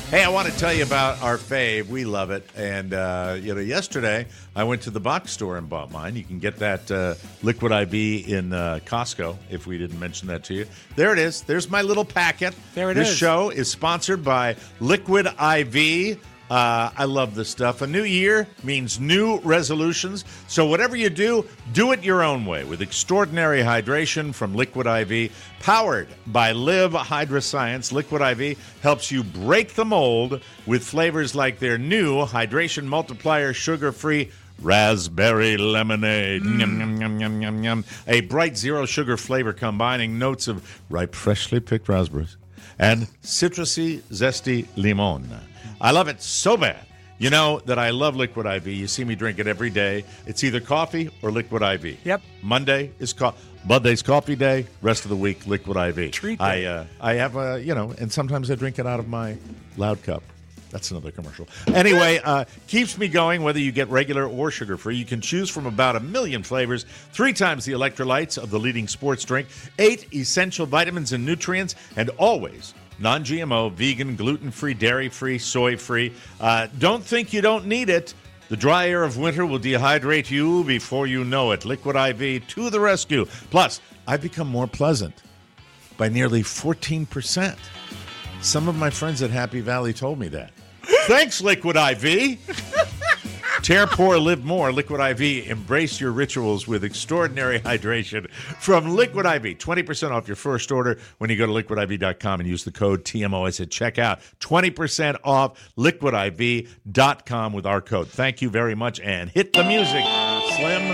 Hey, I want to tell you about our fave. We love it. And, yesterday I went to the box store and bought mine. You can get that Liquid IV in Costco, if we didn't mention that to you. There it is. There's my little packet. There it is. This show is sponsored by Liquid IV. I love this stuff. A new year means new resolutions. So whatever you do it your own way with extraordinary hydration from Liquid IV. Powered by Live Hydroscience, Liquid IV helps you break the mold with flavors like their new Hydration Multiplier sugar-free raspberry lemonade. Yum, yum, yum, yum, yum, yum. A bright zero sugar flavor combining notes of ripe, freshly picked raspberries and citrusy, zesty limon. I love it so bad. You know that I love Liquid IV. You see me drink it every day. It's either coffee or Liquid IV. Yep. Monday is Monday's coffee day. Rest of the week, Liquid IV. Treat day. I have and sometimes I drink it out of my loud cup. That's another commercial. Anyway, keeps me going whether you get regular or sugar-free. You can choose from about 1 million flavors, 3 times the electrolytes of the leading sports drink, 8 essential vitamins and nutrients, and always non-GMO, vegan, gluten-free, dairy-free, soy-free. Don't think you don't need it. The dry air of winter will dehydrate you before you know it. Liquid IV to the rescue. Plus, I've become more pleasant by nearly 14%. Some of my friends at Happy Valley told me that. Thanks, Liquid IV. Tear, pour, live more. Liquid IV. Embrace your rituals with extraordinary hydration from Liquid IV. 20% off your first order when you go to liquidiv.com and use the code TMOS at checkout. 20% off liquidiv.com with our code. Thank you very much, and hit the music, Slim.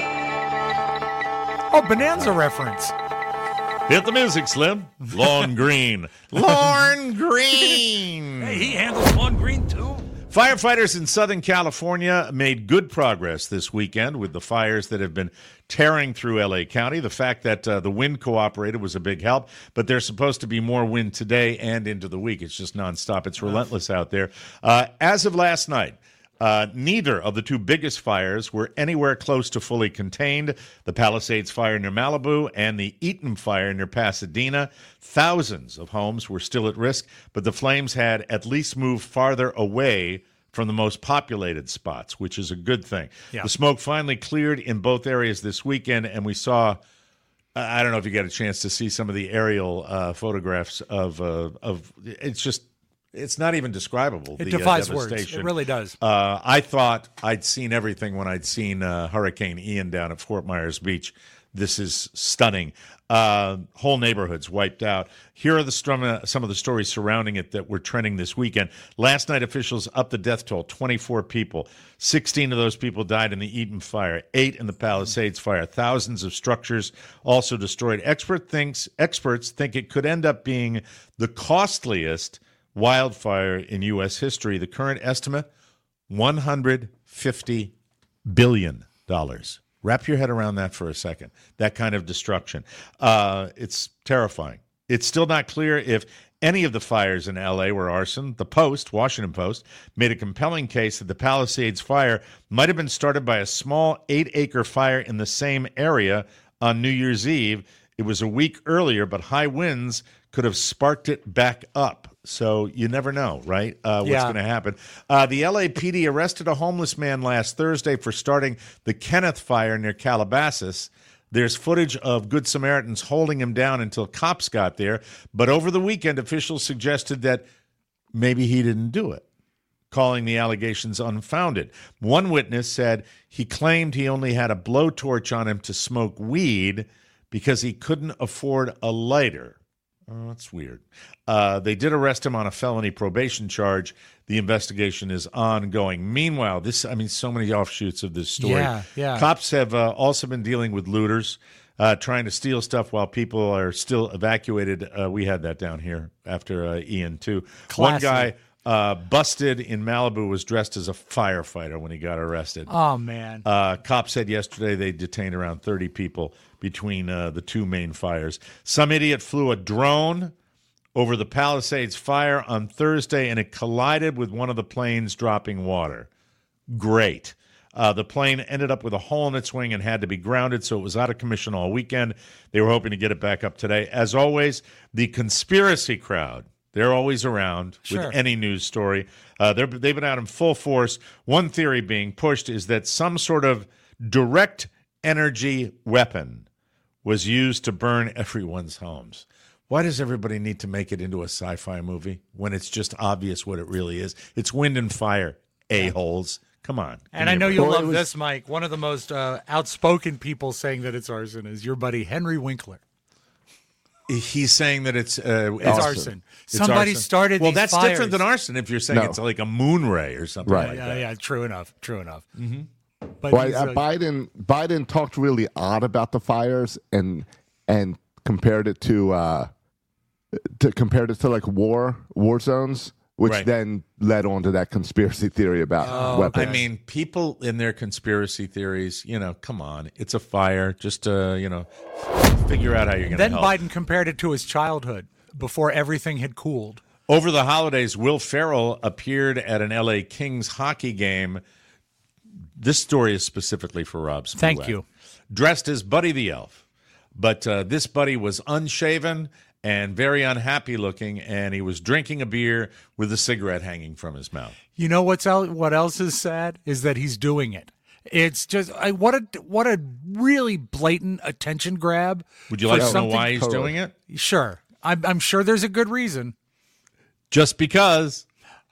Oh, Bonanza reference. Hit the music, Slim. Lorne Green. Lorne Green. Hey, he handles Lorne Green, too. Firefighters in Southern California made good progress this weekend with the fires that have been tearing through L.A. County. The fact that the wind cooperated was a big help, but there's supposed to be more wind today and into the week. It's just nonstop. It's relentless out there. As of last night, neither of the 2 biggest fires were anywhere close to fully contained. The Palisades fire near Malibu and the Eaton fire near Pasadena. Thousands of homes were still at risk, but the flames had at least moved farther away from the most populated spots, which is a good thing. Yeah. The smoke finally cleared in both areas this weekend, and we saw, I don't know if you got a chance to see some of the aerial photographs of it's just, it's not even describable. It defies words. It really does. I thought I'd seen everything when I'd seen Hurricane Ian down at Fort Myers Beach. This is stunning. Whole neighborhoods wiped out. Here are some of the stories surrounding it that were trending this weekend. Last night, officials upped the death toll, 24 people. 16 of those people died in the Eaton fire, 8 in the Palisades fire. Thousands of structures also destroyed. Experts think it could end up being the costliest wildfire in U.S. history. The current estimate, $150 billion. Wrap your head around that for a second. That kind of destruction. It's terrifying. It's still not clear if any of the fires in L.A. were arson. The Post, Washington Post, made a compelling case that the Palisades fire might have been started by a small 8-acre fire in the same area on New Year's Eve. It was a week earlier, but high winds could have sparked it back up. So you never know, right, what's going to happen. The LAPD arrested a homeless man last Thursday for starting the Kenneth fire near Calabasas. There's footage of Good Samaritans holding him down until cops got there. But over the weekend, officials suggested that maybe he didn't do it, calling the allegations unfounded. One witness said he claimed he only had a blowtorch on him to smoke weed because he couldn't afford a lighter. Oh, that's weird. They did arrest him on a felony probation charge. The investigation is ongoing. Meanwhile, so many offshoots of this story. Yeah. Cops have also been dealing with looters, trying to steal stuff while people are still evacuated. We had that down here after Ian, too. Classic. One guy busted in Malibu was dressed as a firefighter when he got arrested. Oh, man. Cops said yesterday they detained around 30 people between the 2 main fires. Some idiot flew a drone over the Palisades fire on Thursday, and it collided with one of the planes dropping water. Great. The plane ended up with a hole in its wing and had to be grounded, so it was out of commission all weekend. They were hoping to get it back up today. As always, the conspiracy crowd They're always around Sure. with any news story. They've been out in full force. One theory being pushed is that some sort of direct energy weapon was used to burn everyone's homes. Why does everybody need to make it into a sci-fi movie when it's just obvious what it really is? It's wind and fire, a-holes. Come on. And I know you'll love this, Mike. One of the most outspoken people saying that it's arson is your buddy Henry Winkler. He's saying that it's arson. Somebody started Well, these that's fires. different than arson if you're saying it's like a moon ray or something like that. Yeah, true enough. Mm-hmm. But Biden talked really odd about the fires and compared it to like war zones, which then led on to that conspiracy theory about weapons. I mean, people in their conspiracy theories, come on, it's a fire. Just figure out how you're going to help. Then Biden compared it to his childhood before everything had cooled. Over the holidays, Will Ferrell appeared at an LA Kings hockey game. This story is specifically for Rob Spulak. Thank you. Dressed as Buddy the Elf. But this Buddy was unshaven and very unhappy looking, and he was drinking a beer with a cigarette hanging from his mouth. You know what else is sad is that he's doing it. It's just what a really blatant attention grab. Would you like to know why he's doing it? Sure. I'm sure there's a good reason. Just because.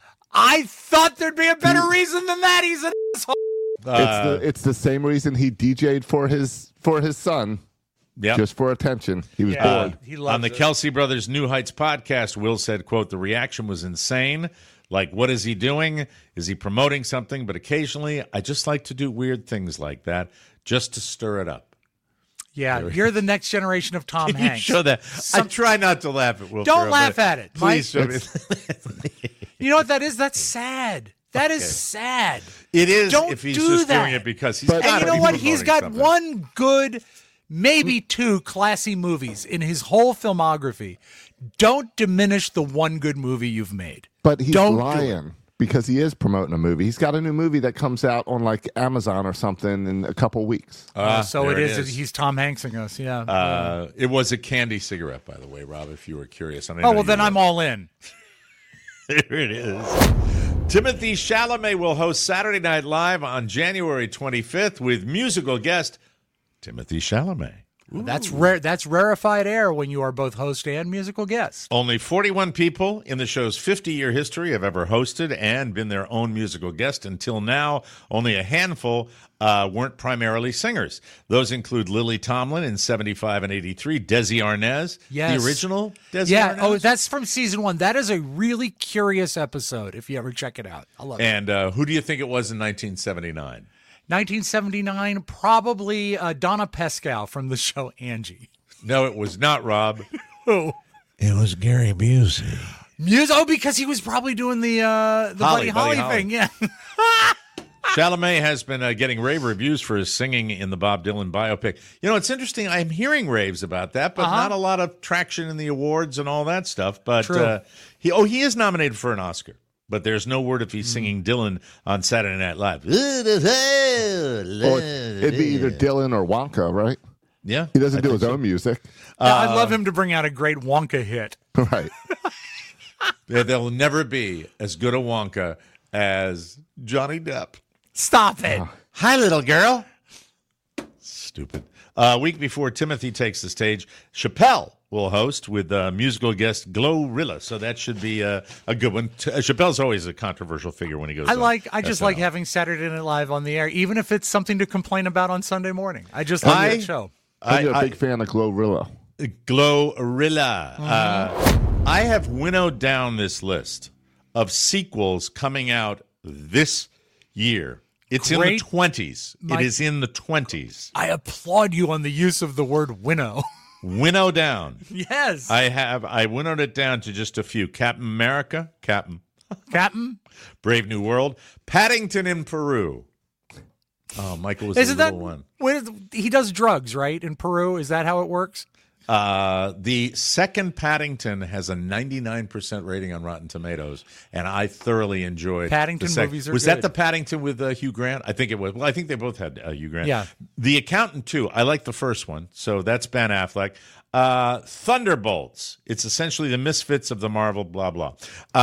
I thought there'd be a better reason than that. He's an asshole. It's the same reason he DJ'd for his son. Yep. Just for attention. He was bored. He loves On the Kelsey Brothers New Heights podcast, Will said, quote, "The reaction was insane. Like, what is he doing? Is he promoting something? But occasionally, I just like to do weird things like that just to stir it up." Yeah, you're the next generation of Tom Can you Hanks. show that? I try not to laugh at Will Don't Ferrell, laugh but at it, Please Mike. show me. You know what that is? That's sad. That is sad. It is Don't if he's do just that. doing it because he's And got you to know be what? He's got promoting something. one good, maybe two classy movies in his whole filmography. Don't diminish the one good movie you've made. But he's Don't do lying because he is promoting a movie. He's got a new movie that comes out on like Amazon or something in a couple weeks. So there it it is. is. He's Tom Hanksing us. Yeah. It was a candy cigarette, by the way, Rob, if you were curious. Then I'm all in. There it is. Timothy Chalamet will host Saturday Night Live on January 25th with musical guest Timothy Chalamet. That's rare. That's rarefied air when you are both host and musical guest. Only 41 people in the show's 50-year history have ever hosted and been their own musical guest. Until now, only a handful weren't primarily singers. Those include Lily Tomlin in 75 and 83, Desi Arnaz, Yes. the original Desi Yeah. Arnaz. Oh, that's from season 1. That is a really curious episode. If you ever check it out, I love it. And who do you think it was in 1979? 1979, probably Donna Pescow from the show Angie. No, it was not, Rob. Who? It was Gary Busey. Oh, because he was probably doing the Buddy Holly thing. Yeah. Chalamet has been getting rave reviews for his singing in the Bob Dylan biopic. You know, it's interesting. I'm hearing raves about that, but not a lot of traction in the awards and all that stuff. But he is nominated for an Oscar. But there's no word if he's singing Dylan on Saturday Night Live. Or it'd be either Dylan or Wonka, right? Yeah. He doesn't do his own music. I'd love him to bring out a great Wonka hit. Right. There'll never be as good a Wonka as Johnny Depp. Stop it. Hi, little girl. Stupid. A week before Timothy takes the stage, Chappelle will host with musical guest Glorilla. So that should be a good one. Chappelle's always a controversial figure when he goes on. I just like having Saturday Night Live on the air, even if it's something to complain about on Sunday morning. I just like that show. I'm a big fan of Glorilla. Glorilla. I have winnowed down this list of sequels coming out this year. It's in the 20s. It is in the 20s. I applaud you on the use of the word winnow. Winnow down. Yes. I winnowed it down to just a few. Captain America. Captain. Brave New World. Paddington in Peru. Oh, Michael was the little one. He does drugs, right, in Peru? Is that how it works? The second Paddington has a 99% rating on Rotten Tomatoes, and I thoroughly enjoyed Paddington movies are Was good. that the Paddington with Hugh Grant? I think it was. Well, I think they both had Hugh Grant. Yeah. The Accountant, too. I like the first one, so that's Ben Affleck. Thunderbolts. It's essentially the Misfits of the Marvel, blah, blah.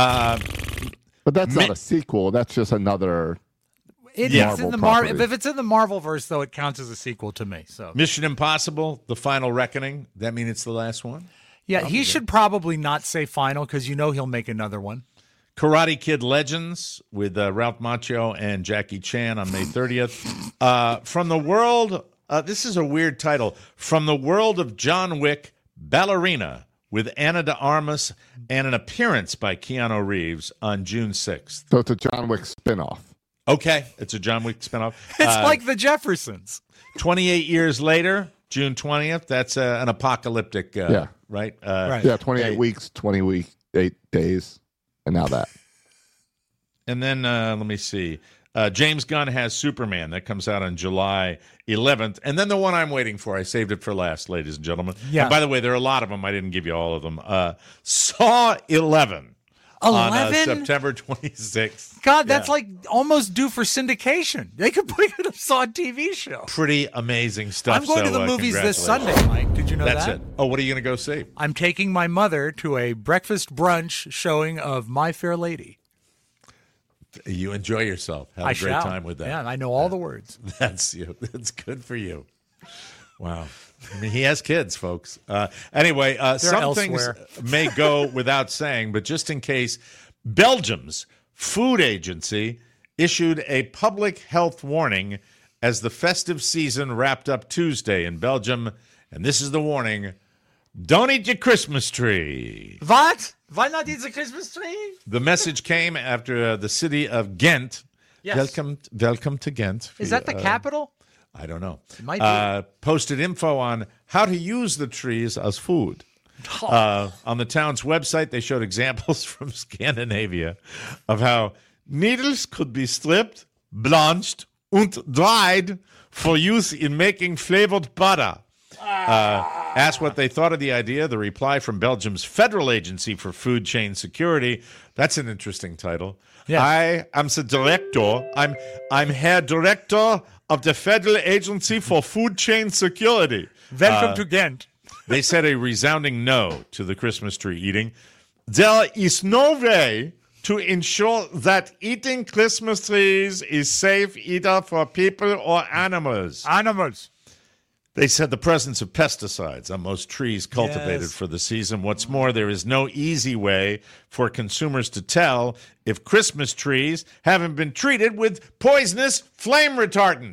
But that's not a sequel. That's just another... If it's in the Marvel-verse, though, it counts as a sequel to me. So Mission Impossible, The Final Reckoning. That mean it's the last one? Yeah, he should probably not say final because he'll make another one. Karate Kid Legends with Ralph Macchio and Jackie Chan on May 30th. From the world, this is a weird title, From the World of John Wick, Ballerina with Ana de Armas and an appearance by Keanu Reeves on June 6th. So it's a John Wick spinoff. Okay, it's a John Wick spinoff. It's like the Jeffersons. 28 years later, June 20th, that's an apocalyptic, right? Right. Yeah, 28 weeks, 28 days, and now that. And then, let me see. James Gunn has Superman. That comes out on July 11th. And then the one I'm waiting for, I saved it for last, ladies and gentlemen. Yeah. And by the way, there are a lot of them. I didn't give you all of them. Saw 11. 11? On September 26th. God, that's like almost due for syndication. They could put it on a TV show. Pretty amazing stuff. I'm going to the movies this Sunday, Mike. Did you know That's that? it. Oh, what are you going to go see? I'm taking my mother to a breakfast brunch showing of My Fair Lady. You enjoy yourself. Have a great time with that. Yeah, I know all the words. That's good for you. Wow. I mean, he has kids, folks. Anyway, some elsewhere. things may go without saying, but just in case, Belgium's food agency issued a public health warning as the festive season wrapped up Tuesday in Belgium. And this is the warning: don't eat your Christmas tree. What? Why not eat the Christmas tree? The message came after the city of Ghent. Yes. Welcome to Ghent. Is that the capital? I don't know. It might be. Posted info on how to use the trees as food. On the town's website, they showed examples from Scandinavia of how needles could be stripped, blanched, and dried for use in making flavored butter. Asked what they thought of the idea, the reply from Belgium's Federal Agency for Food Chain Security. That's an interesting title. Yes. I am the director. I'm head director of the Federal Agency for Food Chain Security. Welcome to Ghent. They said a resounding no to the Christmas tree eating. There is no way to ensure that eating Christmas trees is safe either for people or animals. They said the presence of pesticides on most trees cultivated for the season. What's more, there is no easy way for consumers to tell if Christmas trees haven't been treated with poisonous flame retardant.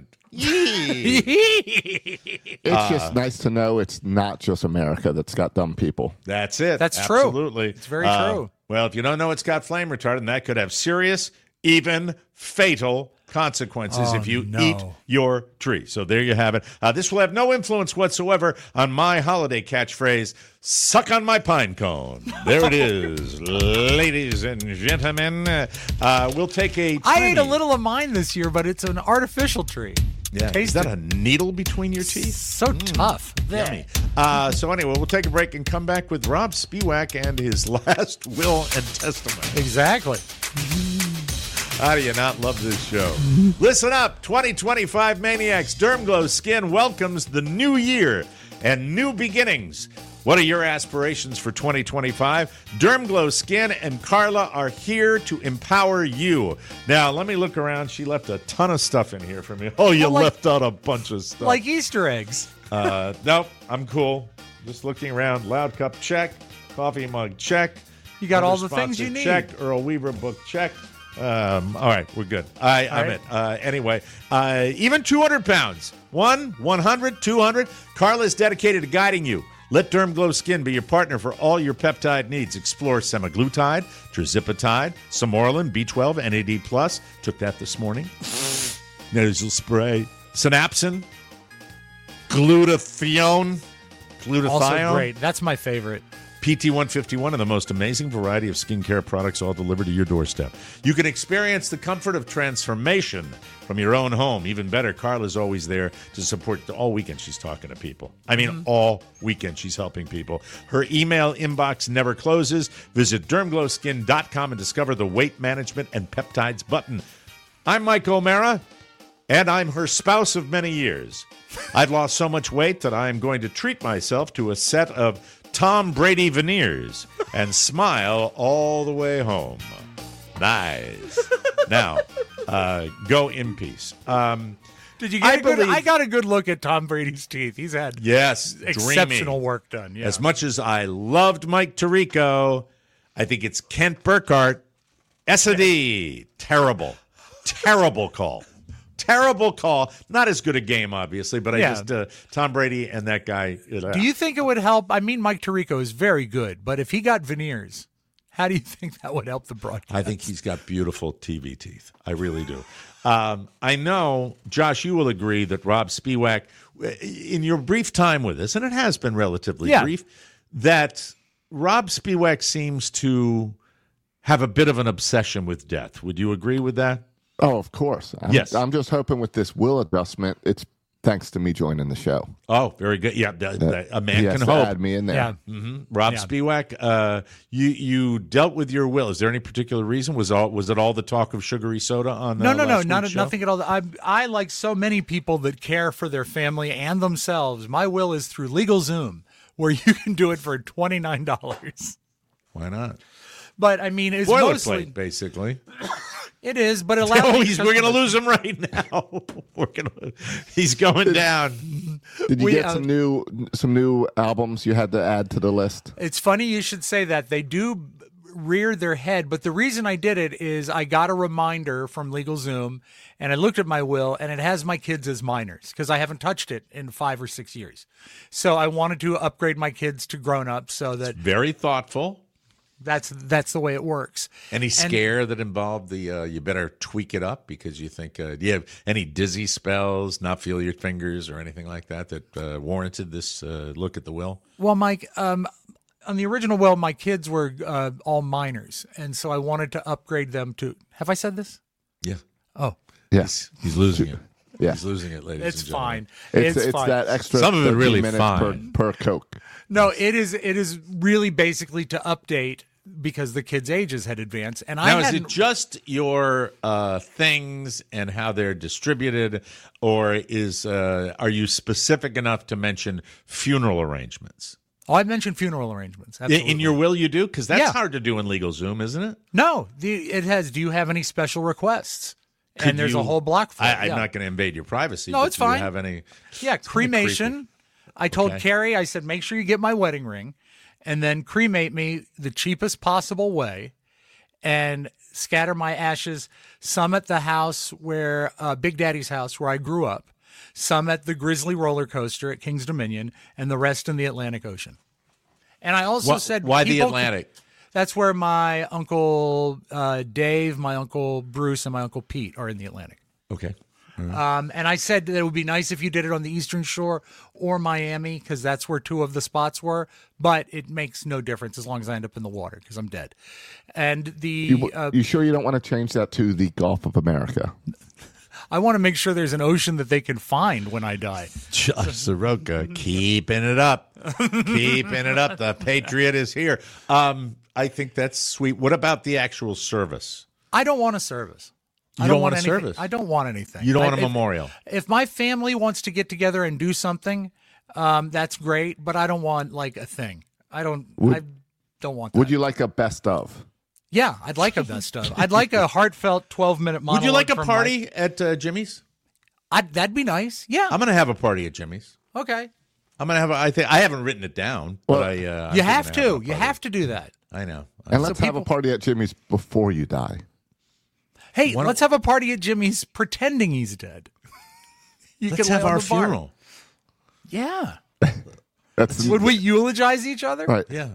It's just nice to know it's not just America that's got dumb people. That's it. That's true. Absolutely. It's very true. Well, if you don't know it's got flame retardant, that could have serious, even fatal consequences if you eat your tree. So there you have it. This will have no influence whatsoever on my holiday catchphrase, suck on my pine cone. There it is, ladies and gentlemen. We'll take a... I ate a little of mine this year, but it's an artificial tree. Yeah. Is that a needle between your teeth? So tough. Yummy. So anyway, we'll take a break and come back with Rob Spiewak and his last will and testament. Exactly. How do you not love this show? Listen up, 2025 Maniacs. Dermglow Skin welcomes the new year and new beginnings. What are your aspirations for 2025? Dermglow Skin and Carla are here to empower you. Now, let me look around. She left a ton of stuff in here for me. Oh, you left out a bunch of stuff. Like Easter eggs. Nope, I'm cool. Just looking around. Loud Cup, check. Coffee mug, check. You got all the things you need. Check. Earl Weaver book, check. All right, we're good. I'm it. Anyway, even 200 pounds. 100, 200. Carla's dedicated to guiding you. Let Dermglow Skin be your partner for all your peptide needs. Explore semaglutide, tirzepatide, Samorelin, B12, NAD+. Took that this morning. Nasal spray. Synapsin. Glutathione. Also great. That's my favorite. PT151 and the most amazing variety of skincare products all delivered to your doorstep. You can experience the comfort of transformation from your own home. Even better, Carla's always there to support. All weekend she's talking to people. I mean, all weekend she's helping people. Her email inbox never closes. Visit dermglowskin.com and discover the weight management and peptides button. I'm Mike O'Mara, and I'm her spouse of many years. I've lost so much weight that I'm going to treat myself to a set of Tom Brady veneers and smile all the way home. Nice. Now, go in peace. Did you get I got a good look at Tom Brady's teeth. He's had exceptional work done. Yeah. As much as I loved Mike Tirico, I think it's Kent Burkhardt. S&D. Terrible call. Terrible call. Not as good a game, obviously, but Tom Brady and that guy. Do you think it would help? I mean, Mike Tirico is very good, but if he got veneers, how do you think that would help the broadcast? I think he's got beautiful TV teeth. I really do. I know, Josh, you will agree that Rob Spiewak, in your brief time with us, and it has been relatively brief, that Rob Spiewak seems to have a bit of an obsession with death. Would you agree with that? Oh, of course. Yes. I'm just hoping with this will adjustment, it's thanks to me joining the show. Oh, very good. Yeah, a man can hope. Add me in there. Yeah. Mm-hmm. Rob Spiewak, you dealt with your will. Is there any particular reason? Was it all the talk of sugary soda on No, nothing at all. I like so many people that care for their family and themselves. My will is through LegalZoom, where you can do it for $29. Why not? But I mean, it's boilerplate, basically. It is, but it allows we're going to lose him right now. He's going down. Did you get some new albums you had to add to the list? It's funny you should say that. They do rear their head, but the reason I did it is I got a reminder from LegalZoom, and I looked at my will, and it has my kids as minors because I haven't touched it in 5 or 6 years. So I wanted to upgrade my kids to grown-ups so that... It's very thoughtful. That's the way it works. Any scare that involved the you better tweak it up because you think do you have any dizzy spells, not feel your fingers or anything like that warranted this look at the will? Well, Mike, on the original will, my kids were all minors, and so I wanted to upgrade them to. Have I said this? Yeah. Oh, yes. He's losing it. Yeah. He's losing it, ladies it's and gentlemen. Fine. It's fine. that extra. Some of it really minutes fine per Coke. No, it is really basically to update because the kids' ages had advanced. And is it just your things and how they're distributed, or are you specific enough to mention funeral arrangements? Oh, I mentioned funeral arrangements. Absolutely. In your will, you do? Because that's hard to do in LegalZoom, isn't it? No, it has. Do you have any special requests? And there's a whole block for it. I'm not going to invade your privacy. No, it's fine. Do you have any? Yeah, cremation. I told Carrie, I said, make sure you get my wedding ring and then cremate me the cheapest possible way and scatter my ashes, some at the house where, Big Daddy's house where I grew up, some at the Grizzly roller coaster at King's Dominion, and the rest in the Atlantic Ocean. And I also said... Why the Atlantic? That's where my Uncle Dave, my Uncle Bruce, and my Uncle Pete are in the Atlantic. Okay. And I said that it would be nice if you did it on the Eastern Shore or Miami because that's where 2 of the spots were. But it makes no difference as long as I end up in the water because I'm dead. And you sure you don't want to change that to the Gulf of America? I want to make sure there's an ocean that they can find when I die. Josh Soroka, keeping it up. Keeping it up. The Patriot is here. I think that's sweet. What about the actual service? I don't want a service. You don't want a service? I don't want anything. You don't want a memorial? If my family wants to get together and do something, that's great, but I don't want like a thing. I don't want that. Would you like a best of? Yeah, I'd like a best of. I'd like a heartfelt 12-minute monologue. Would you like a party at Jimmy's? That'd be nice. Yeah. I'm going to have a party at Jimmy's. Okay. I'm going to have I haven't written it down, but you have to. You have to do that. I know. And let's have a party at Jimmy's before you die. Hey, let's have a party at Jimmy's pretending he's dead. Let's have our funeral. Yeah. Would we eulogize each other? Right. Yeah.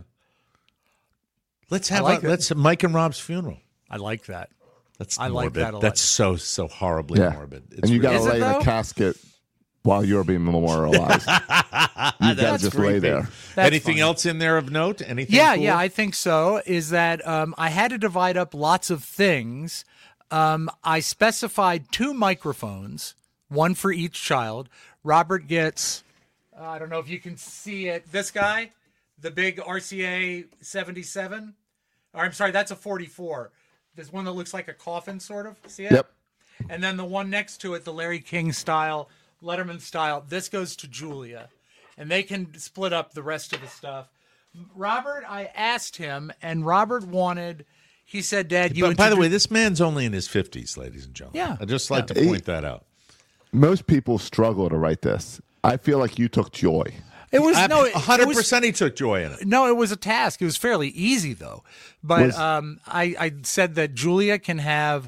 Let's have let's Mike and Rob's funeral. I like that. That's I morbid. like that a lot. That's so horribly morbid. And you got to lay in a casket while you're being memorialized. You got to just lay there. Anything else in there of note? Anything? Yeah, cool? yeah, I think so. Is that I had to divide up lots of things. I specified 2 microphones, one for each child. Robert gets, I don't know if you can see it, this guy, the big RCA 77. Or I'm sorry, that's a 44. This one that looks like a coffin, sort of. See it? Yep. And then the one next to it, the Larry King style, Letterman style, this goes to Julia. And they can split up the rest of the stuff. Robert, I asked him, and Robert wanted, he said, Dad, you... But by the way, this man's only in his 50s, ladies and gentlemen. Yeah. I'd just like to point that out. Most people struggle to write this. I feel like you took joy. It was 100%. He took joy in it. No, it was a task. It was fairly easy though. But I said that Julia can have.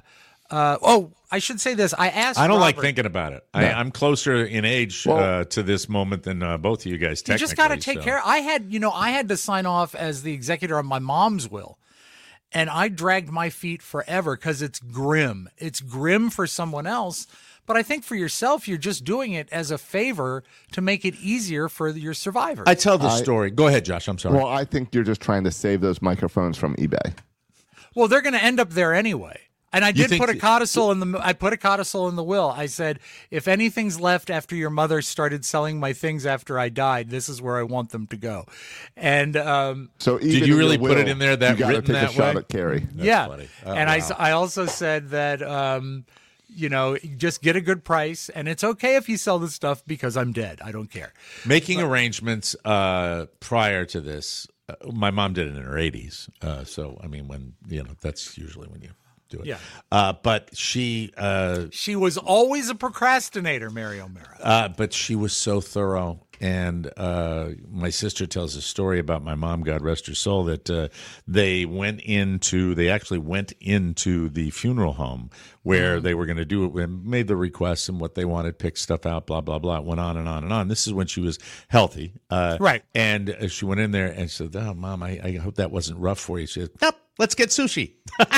I should say this. I asked. I don't Robert, like thinking about it. No. I'm closer in age to this moment than both of you guys. Technically, you just got to take care. I had to sign off as the executor on my mom's will, and I dragged my feet forever because it's grim. It's grim for someone else. But I think for yourself, you're just doing it as a favor to make it easier for your survivors. I tell the story. Go ahead, Josh. I'm sorry. Well, I think you're just trying to save those microphones from eBay. Well, they're going to end up there anyway. And I did put a codicil in the. I put a codicil in the will. I said, if anything's left after your mother started selling my things after I died, this is where I want them to go. And so, even did you really put it in there that you written take that a shot way? At Carrie. Yeah, funny. And wow. I also said that. Just get a good price, and it's okay if you sell the stuff because I'm dead. I don't care. Making arrangements prior to this, my mom did it in her 80s. So, I mean, when, that's usually when you do it. Yeah. But she was always a procrastinator, Mary O'Mara. But she was so thorough. And my sister tells a story about my mom, God rest her soul, that they actually went into the funeral home where they were going to do it and made the requests and what they wanted, picked stuff out, blah, blah, blah. It went on and on and on. This is when she was healthy. Right. And she went in there and said, "Oh, Mom, I hope that wasn't rough for you." She said, "Nope, let's get sushi."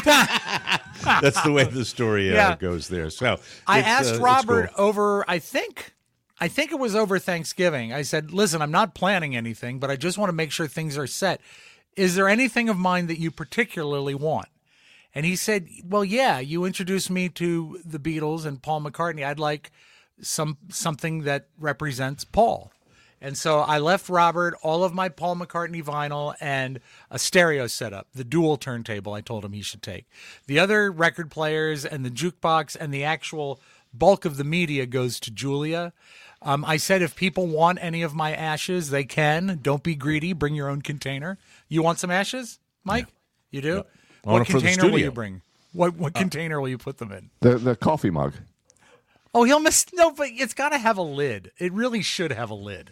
That's the way the story goes there. So I asked Robert cool. over, I think it was over Thanksgiving. I said, listen, I'm not planning anything, but I just want to make sure things are set. Is there anything of mine that you particularly want? And he said, well, yeah, you introduced me to the Beatles and Paul McCartney. I'd like something that represents Paul. And so I left Robert all of my Paul McCartney vinyl and a stereo setup, the dual turntable I told him he should take. The other record players and the jukebox and the actual bulk of the media goes to Julia. I said if people want any of my ashes, they can. Don't be greedy. Bring your own container. You want some ashes, Mike? Yeah. You do? Yeah. What container will you bring? What container will you put them in? The coffee mug. Oh, he'll miss. No, but it's got to have a lid. It really should have a lid.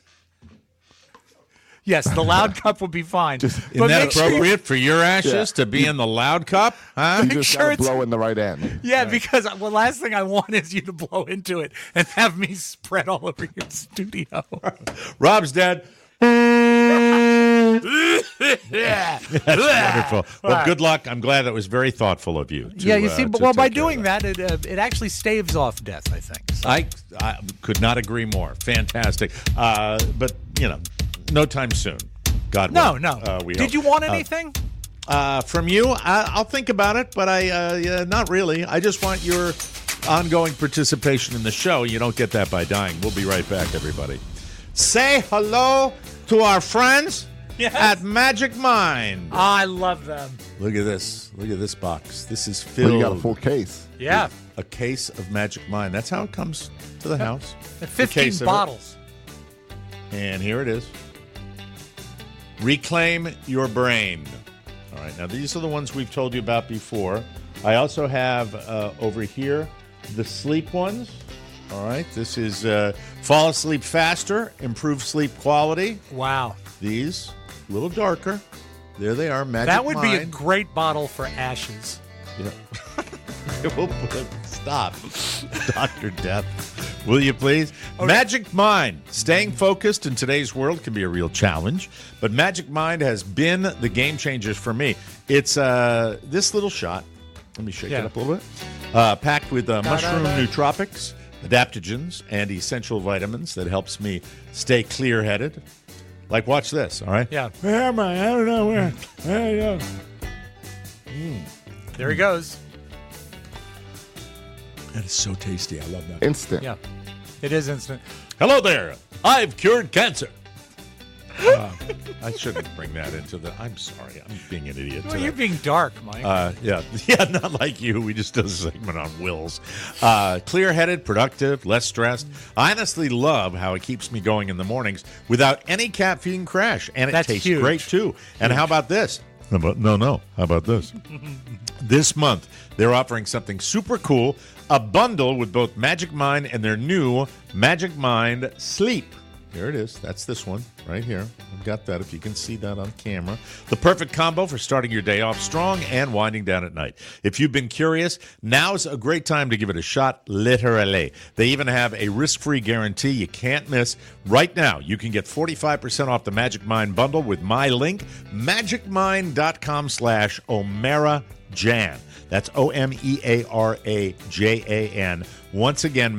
Yes, the loud cup would be fine. Isn't that appropriate for your ashes to be in the loud cup? Huh? You just got to blow in the right end. Yeah, right. Because the last thing I want is you to blow into it and have me spread all over your studio. Rob's dead. Yeah. That's wonderful. Well, good luck. I'm glad that was very thoughtful of you. You see, by doing that, it actually staves off death, I think. So. I could not agree more. Fantastic. But, no time soon. God willing. No. We Did hope. You want anything? From you? I'll think about it, but not really. I just want your ongoing participation in the show. You don't get that by dying. We'll be right back, everybody. Say hello to our friends at Magic Mind. I love them. Look at this. Look at this box. This is filled. Well, you got a full case. Yeah. A case of Magic Mind. That's how it comes to the house. 15 bottles. And here it is. Reclaim your brain. All right. Now, these are the ones we've told you about before. I also have over here the sleep ones. All right. This is fall asleep faster, improve sleep quality. Wow. These, a little darker. There they are. Magic That would Mind. be a great bottle for ashes. Yeah. Stop. Dr. Death. Will you please? Okay. Magic Mind. Staying focused in today's world can be a real challenge, but Magic Mind has been the game changers for me. It's this little shot. Let me shake it up a little bit. Packed with mushroom nootropics adaptogens and essential vitamins that helps me stay clear-headed. Like, watch this, all right? Yeah. Where am I? I don't know where. There he goes. That is so tasty. I love that. Instant. Yeah, it is instant. Hello there. I've cured cancer. I shouldn't bring that into the... I'm sorry. I'm being an idiot Well, today. you're being dark, Mike. Yeah, not like you. We just did a segment on wills. Clear-headed, productive, less stressed. I honestly love how it keeps me going in the mornings without any caffeine crash. And it tastes huge. great, too. And how about this? No. How about this? This month, they're offering something super cool, a bundle with both Magic Mind and their new Magic Mind Sleep. Here it is. That's this one right here. I've got that if you can see that on camera. The perfect combo for starting your day off strong and winding down at night. If you've been curious, now's a great time to give it a shot, literally. They even have a risk-free guarantee you can't miss. Right now, you can get 45% off the Magic Mind bundle with my link, magicmind.com/OmeraJan. That's OMEARAJAN. Once again,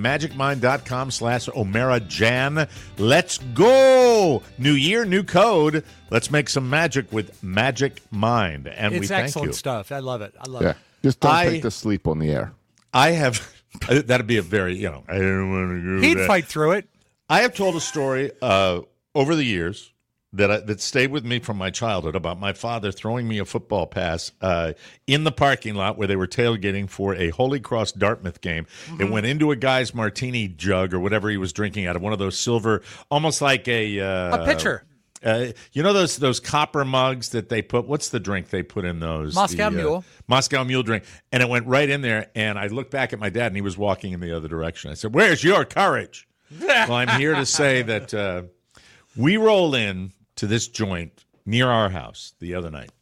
magicmind.com/OmeraJan. Let's go! New year, new code. Let's make some magic with Magic Mind. And we thank you. It's excellent stuff. I love it. I love it. Just don't take the sleep on the air. I have... That'd be a very, I don't want to do He'd that. fight through it. I have told a story over the years that stayed with me from my childhood about my father throwing me a football pass in the parking lot where they were tailgating for a Holy Cross Dartmouth game. Mm-hmm. It went into a guy's martini jug or whatever he was drinking out of, one of those silver, almost like a pitcher. You know those copper mugs that they put, what's the drink they put in those? Moscow Mule. Moscow Mule drink. And it went right in there, and I looked back at my dad, and he was walking in the other direction. I said, "Where's your courage?" Well, I'm here to say that we roll in to this joint near our house the other night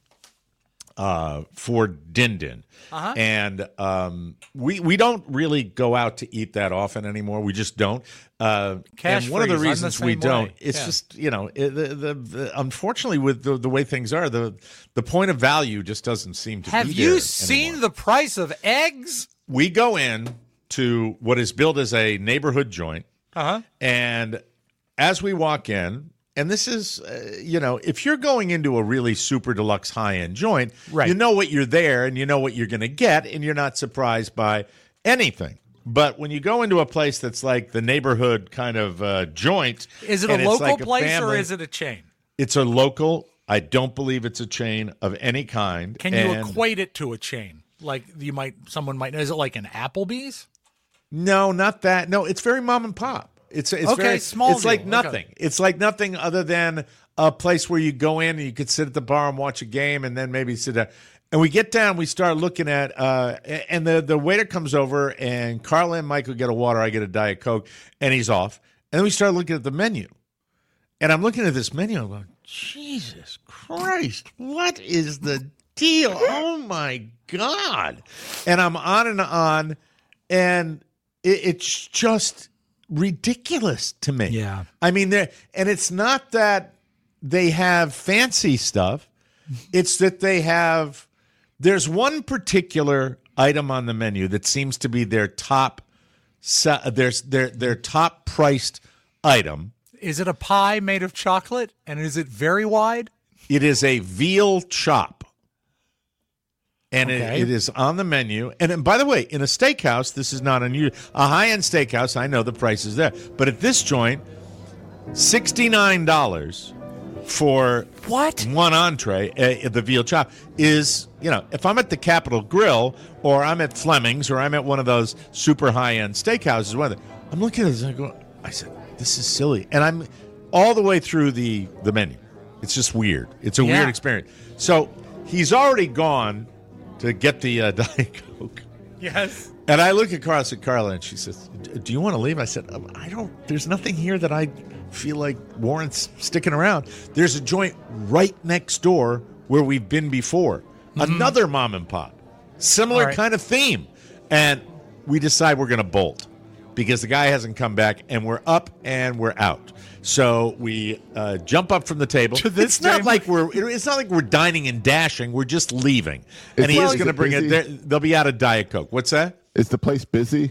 for Din Din. Uh-huh. And we don't really go out to eat that often anymore. We just don't. Cash and one of the freeze. reasons I'm the we same don't, way. it's Yeah. just, unfortunately with the way things are, the point of value just doesn't seem to Have be you there seen anymore. the price of eggs? We go in to what is billed as a neighborhood joint. Uh-huh. And as we walk in, and this is, if you're going into a really super deluxe high-end joint, Right. you know what you're there and you know what you're going to get, and you're not surprised by anything. But when you go into a place that's like the neighborhood kind of joint. Is it a and it's local like a place family, or is it a chain? It's a local. I don't believe it's a chain of any kind. Can you equate it to a chain? Like someone might know. Is it like an Applebee's? No, not that. No, it's very mom and pop. It's Okay, very small It's like deal. nothing. Okay. It's like nothing other than a place where you go in and you could sit at the bar and watch a game and then maybe sit down. And we get down, we start looking at, and the waiter comes over, and Carla and Michael get a water, I get a Diet Coke, and he's off. And then we start looking at the menu. And I'm looking at this menu, I'm going, Jesus Christ, what is the deal? Oh, my God. And I'm on, and it's just ridiculous to me. Yeah. I mean, and it's not that they have fancy stuff. It's that there's one particular item on the menu that seems to be their top top priced item. Is it a pie made of chocolate? And is it very wide? It is a veal chop. And Okay. it is on the menu. And by the way, in a steakhouse, this is not unusual. A high-end steakhouse, I know the price is there. But at this joint, $69 for one entree, the veal chop, is, if I'm at the Capitol Grill or I'm at Fleming's or I'm at one of those super high-end steakhouses, I'm looking at this and I said, this is silly. And I'm all the way through the menu. It's just weird. It's a weird experience. So he's already gone to get the Diet Coke. Yes. And I look at Carla, I said, Carla, and she says, do you want to leave? I said, there's nothing here that I feel like warrants sticking around. There's a joint right next door where we've been before. Mm-hmm. Another mom and pop. Similar kind of theme. And we decide we're going to bolt because the guy hasn't come back, and we're up and we're out. So we jump up from the table. It's not like we're dining and dashing. We're just leaving. And he is going to bring it. They'll be out of Diet Coke. What's that? Is the place busy?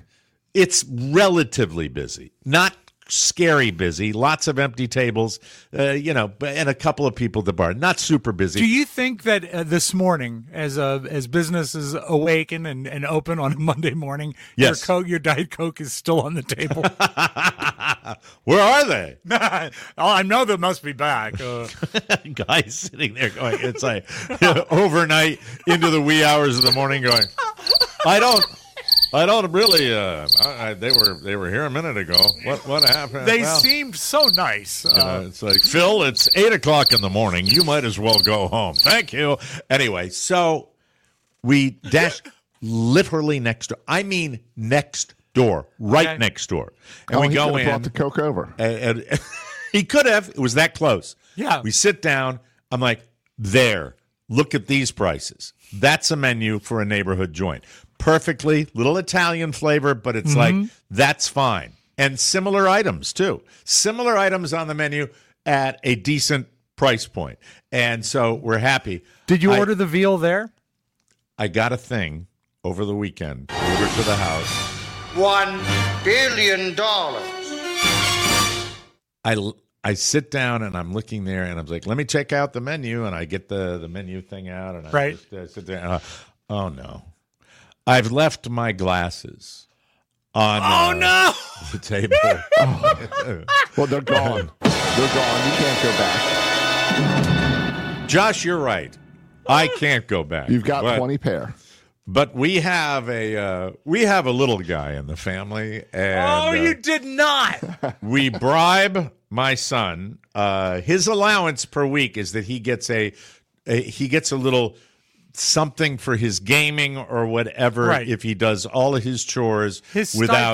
It's relatively busy, not scary busy. Lots of empty tables, and a couple of people at the bar. Not super busy. Do you think that this morning, as businesses awaken and open on a Monday morning, yes, your Diet Coke is still on the table? Where are they? I know they must be back. Guys sitting there going, it's like overnight into the wee hours of the morning going, I don't really. They were here a minute ago. What happened? They seemed so nice. It's like, Phil, it's 8:00 in the morning. You might as well go home. Thank you. Anyway, so we dashed literally next door. I mean, next door, right next door, and we go in. Brought the Coke over. And he could have. It was that close. Yeah. We sit down. I'm like, there. Look at these prices. That's a menu for a neighborhood joint. Perfectly, little Italian flavor, but it's like, that's fine. And similar items, too. Similar items on the menu at a decent price point. And so we're happy. Did you order the veal there? I got a thing over the weekend, delivered to the house. $1 billion. I sit down and I'm looking there and I'm like, let me check out the menu. And I get the menu thing out and I just sit there. Oh, no. I've left my glasses on the table. Well, they're gone. They're gone. You can't go back. Josh, you're right. I can't go back. You've got 20 pair. But we have a little guy in the family. And, you did not. We bribe my son. His allowance per week is that he gets a little something for his gaming or whatever if he does all of his chores without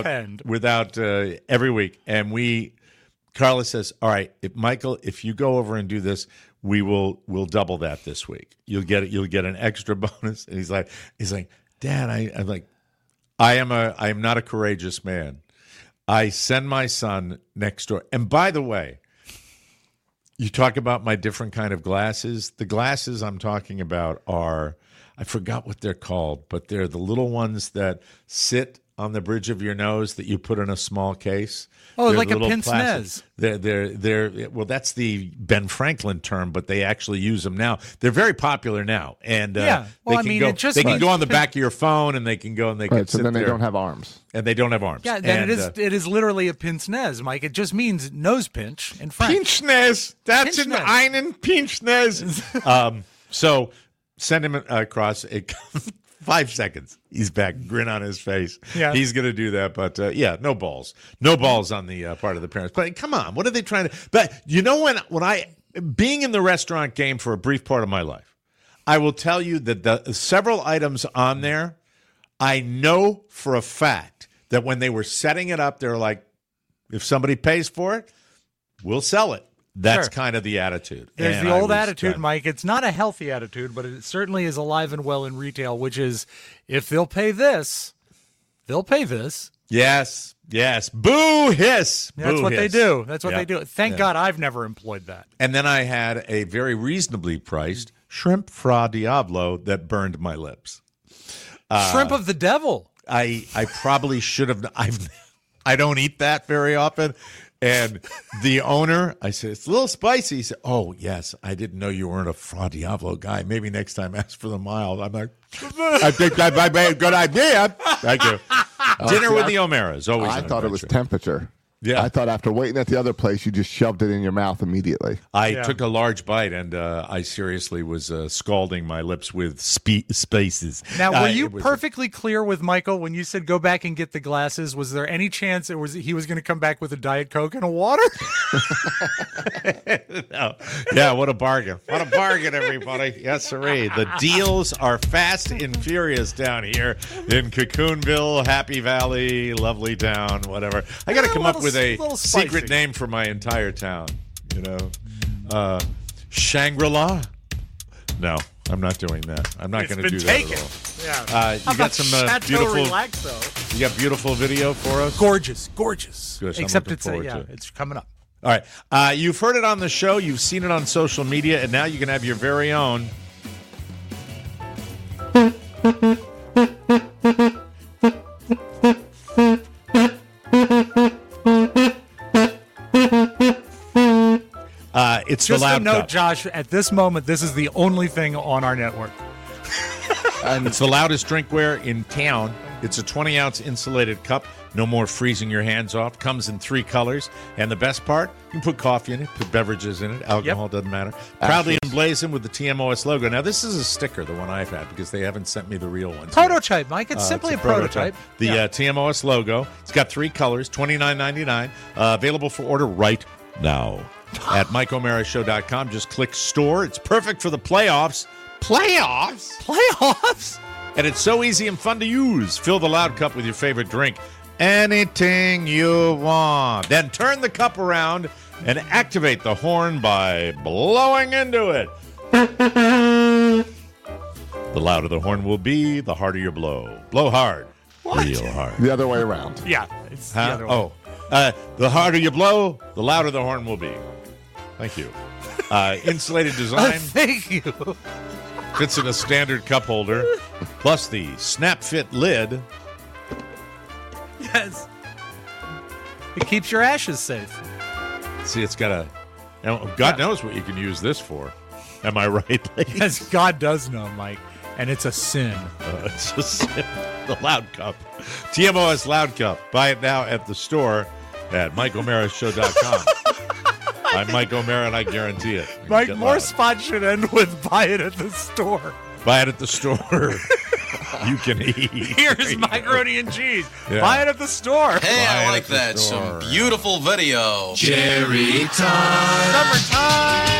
every week. And Carla says, all right, Michael, if you go over and do this, we'll double that this week. You'll get an extra bonus. And he's like, Dad, I'm like, I am not a courageous man. I send my son next door. And by the way, you talk about my different kind of glasses. The glasses I'm talking about are, I forgot what they're called, but they're the little ones that sit on the bridge of your nose that you put in a small case. Oh, they're like a pince-nez. Well, that's the Ben Franklin term, but they actually use them now. They're very popular now, and they can go on the back of your phone, and they can go and they can sit then they there. don't have arms, and they don't have arms. Yeah, then it is literally a pince-nez, Mike. It just means nose pinch in French. Pinch-nez. That's an einen Pinch-nez. So send him across. 5 seconds. He's back, grin on his face. Yeah. He's going to do that. But, no balls. No balls on the part of the parents. But come on, what are they trying to... But you know when I... Being in the restaurant game for a brief part of my life, I will tell you that the several items on there, I know for a fact that when they were setting it up, they were like, if somebody pays for it, we'll sell it. That's kind of the attitude. There's the old attitude, Mike. It's not a healthy attitude, but it certainly is alive and well in retail, which is if they'll pay this, they'll pay this. Yes. Boo hiss. That's what they do. That's what they do. Thank God I've never employed that. And then I had a very reasonably priced shrimp fra diavolo that burned my lips. Shrimp of the devil. I probably should have. I don't eat that very often. And the owner, I said, it's a little spicy. He said, oh, yes, I didn't know you weren't a Fra Diavolo guy. Maybe next time ask for the mild. I'm like, I think that might be a good idea. Thank you. Dinner with the O'Mara's. Always. I thought it was temperature. Yeah. I thought after waiting at the other place, you just shoved it in your mouth immediately. I took a large bite, and I seriously was scalding my lips with spaces. Now, were you perfectly clear with Michael when you said go back and get the glasses? Was there any chance he was going to come back with a Diet Coke and a water? No. Yeah, what a bargain. What a bargain, everybody. Yes, sirree. The deals are fast and furious down here in Cocoonville, Happy Valley, lovely town, whatever. I got to come up with a secret name for my entire town, Shangri-La. No, I'm not doing that. I'm not going to do that at all. Yeah. You got some beautiful. Relaxo? You got beautiful video for us. Gorgeous. Good. Except it's coming up. All right. You've heard it on the show. You've seen it on social media, and now you can have your very own. it's just the Loud a note, Cup. Josh. At this moment, this is the only thing on our network. And it's the loudest drinkware in town. It's a 20-ounce insulated cup. No more freezing your hands off. Comes in 3 colors. And the best part, you can put coffee in it, put beverages in it. Alcohol doesn't matter. Proudly emblazoned with the TMOS logo. Now, this is a sticker, the one I've had, because they haven't sent me the real ones. Prototype, Mike. It's simply a prototype. The TMOS logo. It's got 3 colors, $29.99. Available for order right now at MikeO'MaraShow.com. Just click store. It's perfect for the playoffs. Playoffs? And it's so easy and fun to use. Fill the Loud Cup with your favorite drink. Anything you want. Then turn the cup around and activate the horn by blowing into it. The louder the horn will be, the harder your blow. Blow hard. Real hard. The other way around. Yeah, it's the other way. The harder you blow, the louder the horn will be. Thank you. Insulated design. Thank you. Fits in a standard cup holder. Plus the snap fit lid. Yes. It keeps your ashes safe. See, it's got a... God knows what you can use this for. Am I right, ladies? Yes, God does know, Mike. And it's a sin. It's a sin. The Loud Cup. TMOS Loud Cup. Buy it now at the store at MikeO'MaraShow.com. I'm Mike O'Mara, and I guarantee it. Mike, more spots should end with buy it at the store. Buy it at the store. You can eat. Here's macaroni and cheese. Yeah. Buy it at the store. Hey, I like that. Some beautiful video. Cherry time. Summertime.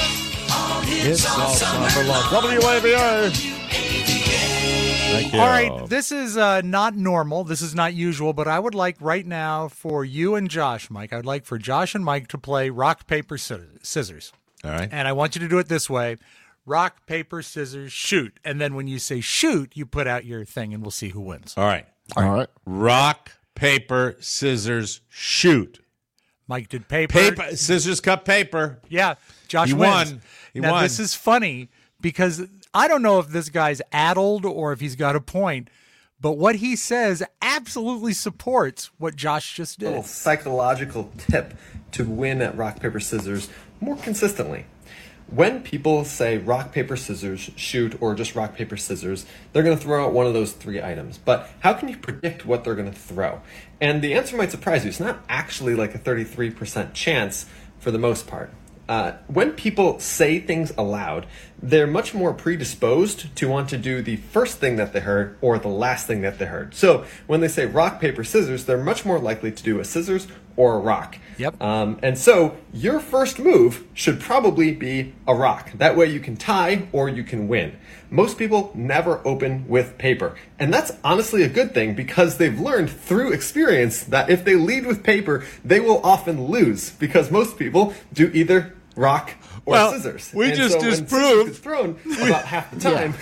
It's all summer long. WAVR. Thank you. All right, this is not normal. This is not usual, but I would like right now for you and Josh, Mike, I would like for Josh and Mike to play rock, paper, scissors. All right. And I want you to do it this way. Rock, paper, scissors, shoot. And then when you say shoot, you put out your thing, and we'll see who wins. All right. All right. Rock, paper, scissors, shoot. Mike did paper. Paper, scissors, cut paper. Yeah, Josh He wins. won. Now, this is funny because I don't know if this guy's addled or if he's got a point, but what he says absolutely supports what Josh just did. A little psychological tip to win at rock, paper, scissors more consistently. When people say rock, paper, scissors, shoot, or just rock, paper, scissors, they're going to throw out one of those 3 items. But how can you predict what they're going to throw? And the answer might surprise you. It's not actually like a 33% chance for the most part. When people say things aloud, they're much more predisposed to want to do the first thing that they heard or the last thing that they heard. So when they say rock, paper, scissors, they're much more likely to do a scissors or a rock. Yep. And so your first move should probably be a rock. That way you can tie or you can win. Most people never open with paper. And that's honestly a good thing because they've learned through experience that if they lead with paper, they will often lose because most people do either rock or scissors. We and just so disproved. It's thrown about half the time.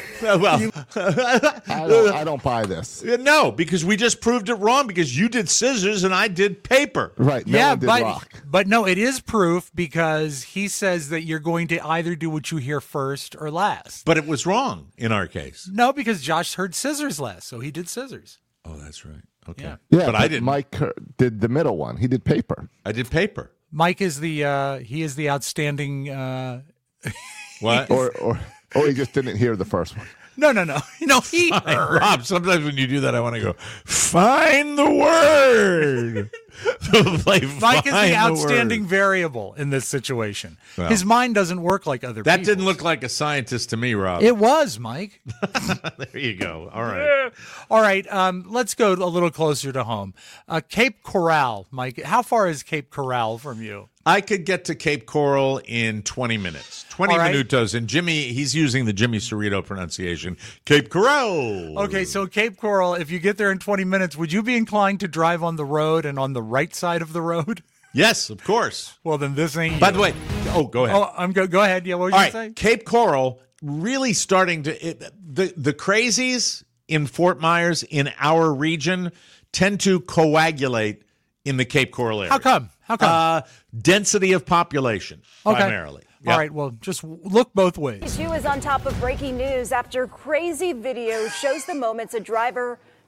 I don't buy this. No, because we just proved it wrong because you did scissors and I did paper. Right. No one did rock. But no, it is proof because he says that you're going to either do what you hear first or last. But it was wrong in our case. No, because Josh heard scissors last, so he did scissors. Oh, that's right. Okay. Yeah. But I didn't. Mike did the middle one. He did paper. I did paper. Mike is the outstanding. What? Or he just didn't hear the first one. No. He heard. Rob, sometimes when you do that, I want to go, find the word. Mike is the outstanding variable in this situation. Well, his mind doesn't work like other that people's. didn't look like a scientist to me, Rob. It was, Mike. There you go. All right. All right. Let's go a little closer to home. Cape Coral, Mike. How far is Cape Coral from you? I could get to Cape Coral in 20 minutes. 20 minutos. And Jimmy, he's using the Jimmy Cerrito pronunciation. Cape Coral. Okay, so Cape Coral, if you get there in 20 minutes, would you be inclined to drive on the road and on the right side of the road? Yes, of course. Well, then this ain't By you. the way, go ahead. Oh, go ahead. Yeah, what were you going to say? Cape Coral really starting to the crazies in Fort Myers in our region tend to coagulate in the Cape Coral area. How come? Density of population, primarily. All right, well, just look both ways. 2 is on top of breaking news after crazy video shows the moments a driver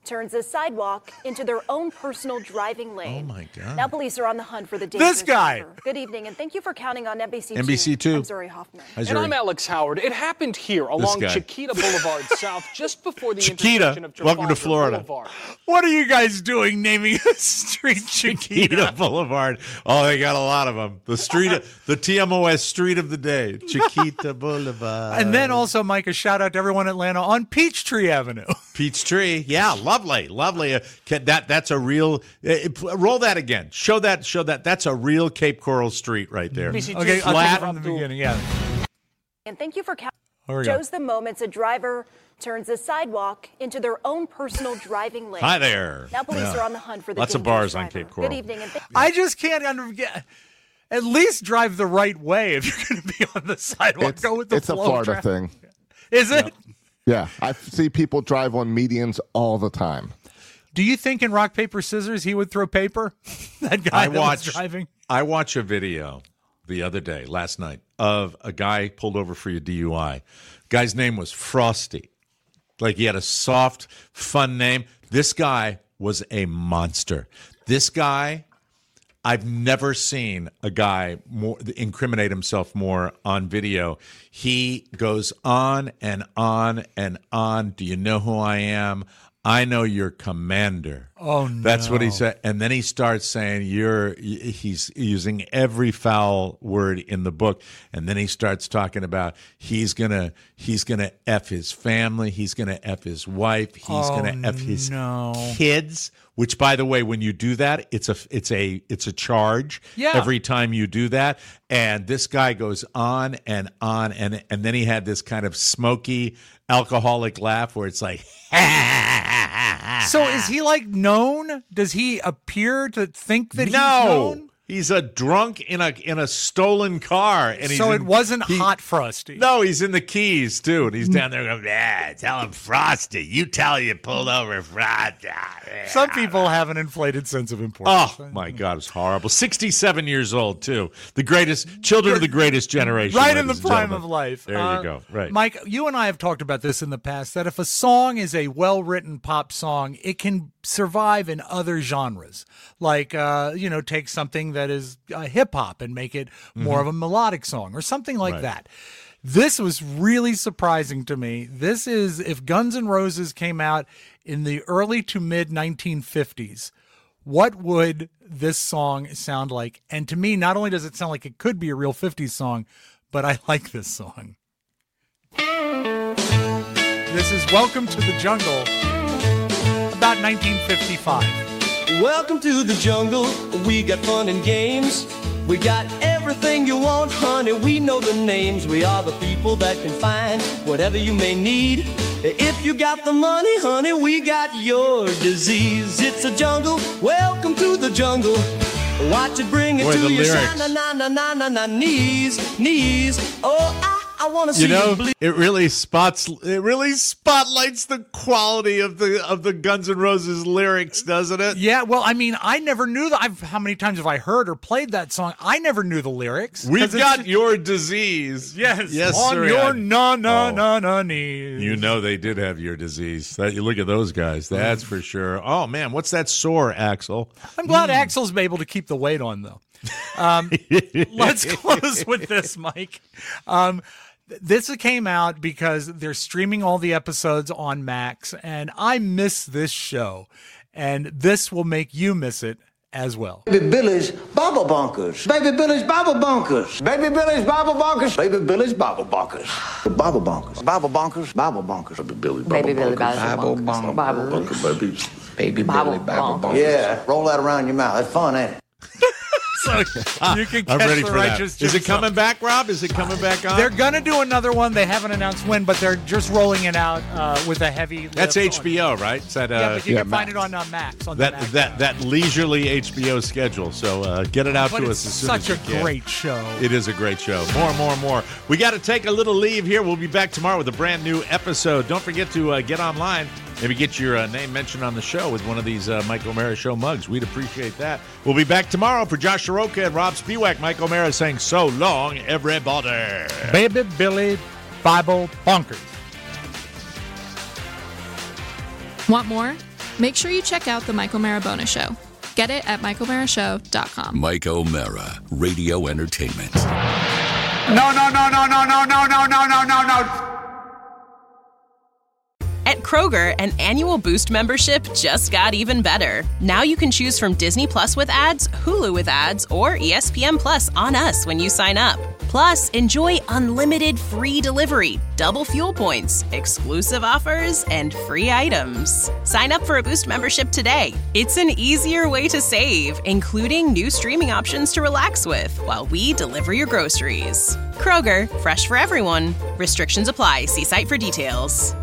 turns a sidewalk into their own personal driving lane. Oh, my God. Now police are on the hunt for the dangerous This guy. driver. Good evening, and thank you for counting on NBC2. NBC2. I'm Zuri Hoffman. Hi, And Zuri. I'm Alex Howard. It happened here along guy. Chiquita Boulevard South, just before the Chiquita. intersection of Welcome to Trafalgar Florida. Boulevard. What are you guys doing naming a street Chiquita? Chiquita Boulevard. Oh, they got a lot of them. The TMOS street of the day, Chiquita Boulevard. And then also, Mike, a shout out to everyone in Atlanta on Peachtree Avenue. Peachtree, yeah, lovely. That's a real. Roll that again. Show that. That's a real Cape Coral street right there. Okay, flat from the beginning. Yeah. And thank you for counting. Here we go. Shows the moments a driver turns a sidewalk into their own personal driving lane. Hi there. Now police Yeah. are on the hunt for the Lots of dangerous bars on driver. Cape Coral. Good evening, and I just can't at least drive the right way if you're going to be on the sidewalk. Go with the It's a flow Florida traffic. thing. Is it? Yeah, I see people drive on medians all the time. Do you think in rock, paper, scissors he would throw paper? That guy that was driving? I watched a video last night, of a guy pulled over for your DUI. Guy's name was Frosty. Like he had a soft, fun name. This guy was a monster. This guy, I've never seen a guy more incriminate himself more on video. He goes on and on and on. Do you know who I am? I know your commander. Oh, no. That's what he said. And then he starts saying he's using every foul word in the book. And then he starts talking about he's gonna F his family, he's gonna F his wife, he's gonna F his kids. Which, by the way, when you do that, it's a charge every time you do that. And this guy goes on and on, and then he had this kind of smoky alcoholic laugh where it's like, So is he like known? Does he appear to think that he's known? He's a drunk in a stolen car, and it wasn't Hot Frosty. No, he's in the Keys too, and he's down there going, "Yeah, tell him Frosty. You tell you pulled over Frosty." Some people have an inflated sense of importance. Oh my God, it's horrible. 67 years old too. The children of the greatest generation. Right in the ladies and prime gentlemen. of life. There you go. Right, Mike. You and I have talked about this in the past. That if a song is a well-written pop song, it can survive in other genres. Like take something that is hip hop and make it more of a melodic song or something like that. This was really surprising to me. This is if Guns N' Roses came out in the early to mid 1950s, what would this song sound like? And to me, not only does it sound like it could be a real 50s song, but I like this song. This is Welcome to the Jungle, about 1955. Welcome to the jungle, we got fun and games. We got everything you want, honey, we know the names. We are the people that can find whatever you may need. If you got the money, honey, we got your disease. It's a jungle, welcome to the jungle. Watch it bring it to your na knees. Oh, I want to see you bleed. It really spotlights the quality of the Guns N' Roses lyrics, doesn't it? Yeah, well, I mean, I never knew how many times have I heard or played that song? I never knew the lyrics. We've got your disease. Yes, on sir, your na knees. You know they did have your disease. You look at those guys, that's for sure. Oh man, what's that sore, Axl? I'm glad Axl's able to keep the weight on though. Let's close with this, Mike. This came out because they're streaming all the episodes on Max, and I miss this show, and this will make you miss it as well. Baby Billy's Bobble Bonkers. Baby Billy's Bobble Bonkers. Baby Billy's Bobble Bonkers. Baby Billy's Bobble Bonkers. Bobble Bonkers. Bobble Bonkers. Bobble Bonkers. Baby Billy Bobble Bonkers. Bobble Bonkers. Baby Billy Bobble Bonkers. Yeah, roll that around your mouth. That's fun, ain't it? So you can catch I'm ready the for that. righteous. Is it coming back, Rob? Is it coming back on? They're gonna do another one. They haven't announced when, but they're just rolling it out with a heavy. That's HBO, right? Is that, yeah, but you can find it on Max. On that leisurely HBO schedule. So get it out to us as soon as you can. Such a great show. It is a great show. More. We got to take a little leave here. We'll be back tomorrow with a brand new episode. Don't forget to get online. Maybe get your name mentioned on the show with one of these Mike O'Mara Show mugs. We'd appreciate that. We'll be back tomorrow. For Josh Soroka and Rob Spiewak, Mike O'Mara saying so long, everybody. Baby Billy Bible Bonkers. Want more? Make sure you check out The Mike O'Mara Bonus Show. Get it at MikeO'MaraShow.com. Mike O'Mara, Radio Entertainment. No. At Kroger, an annual Boost membership just got even better. Now you can choose from Disney Plus with ads, Hulu with ads, or ESPN Plus on us when you sign up. Plus, enjoy unlimited free delivery, double fuel points, exclusive offers, and free items. Sign up for a Boost membership today. It's an easier way to save, including new streaming options to relax with while we deliver your groceries. Kroger, fresh for everyone. Restrictions apply. See site for details.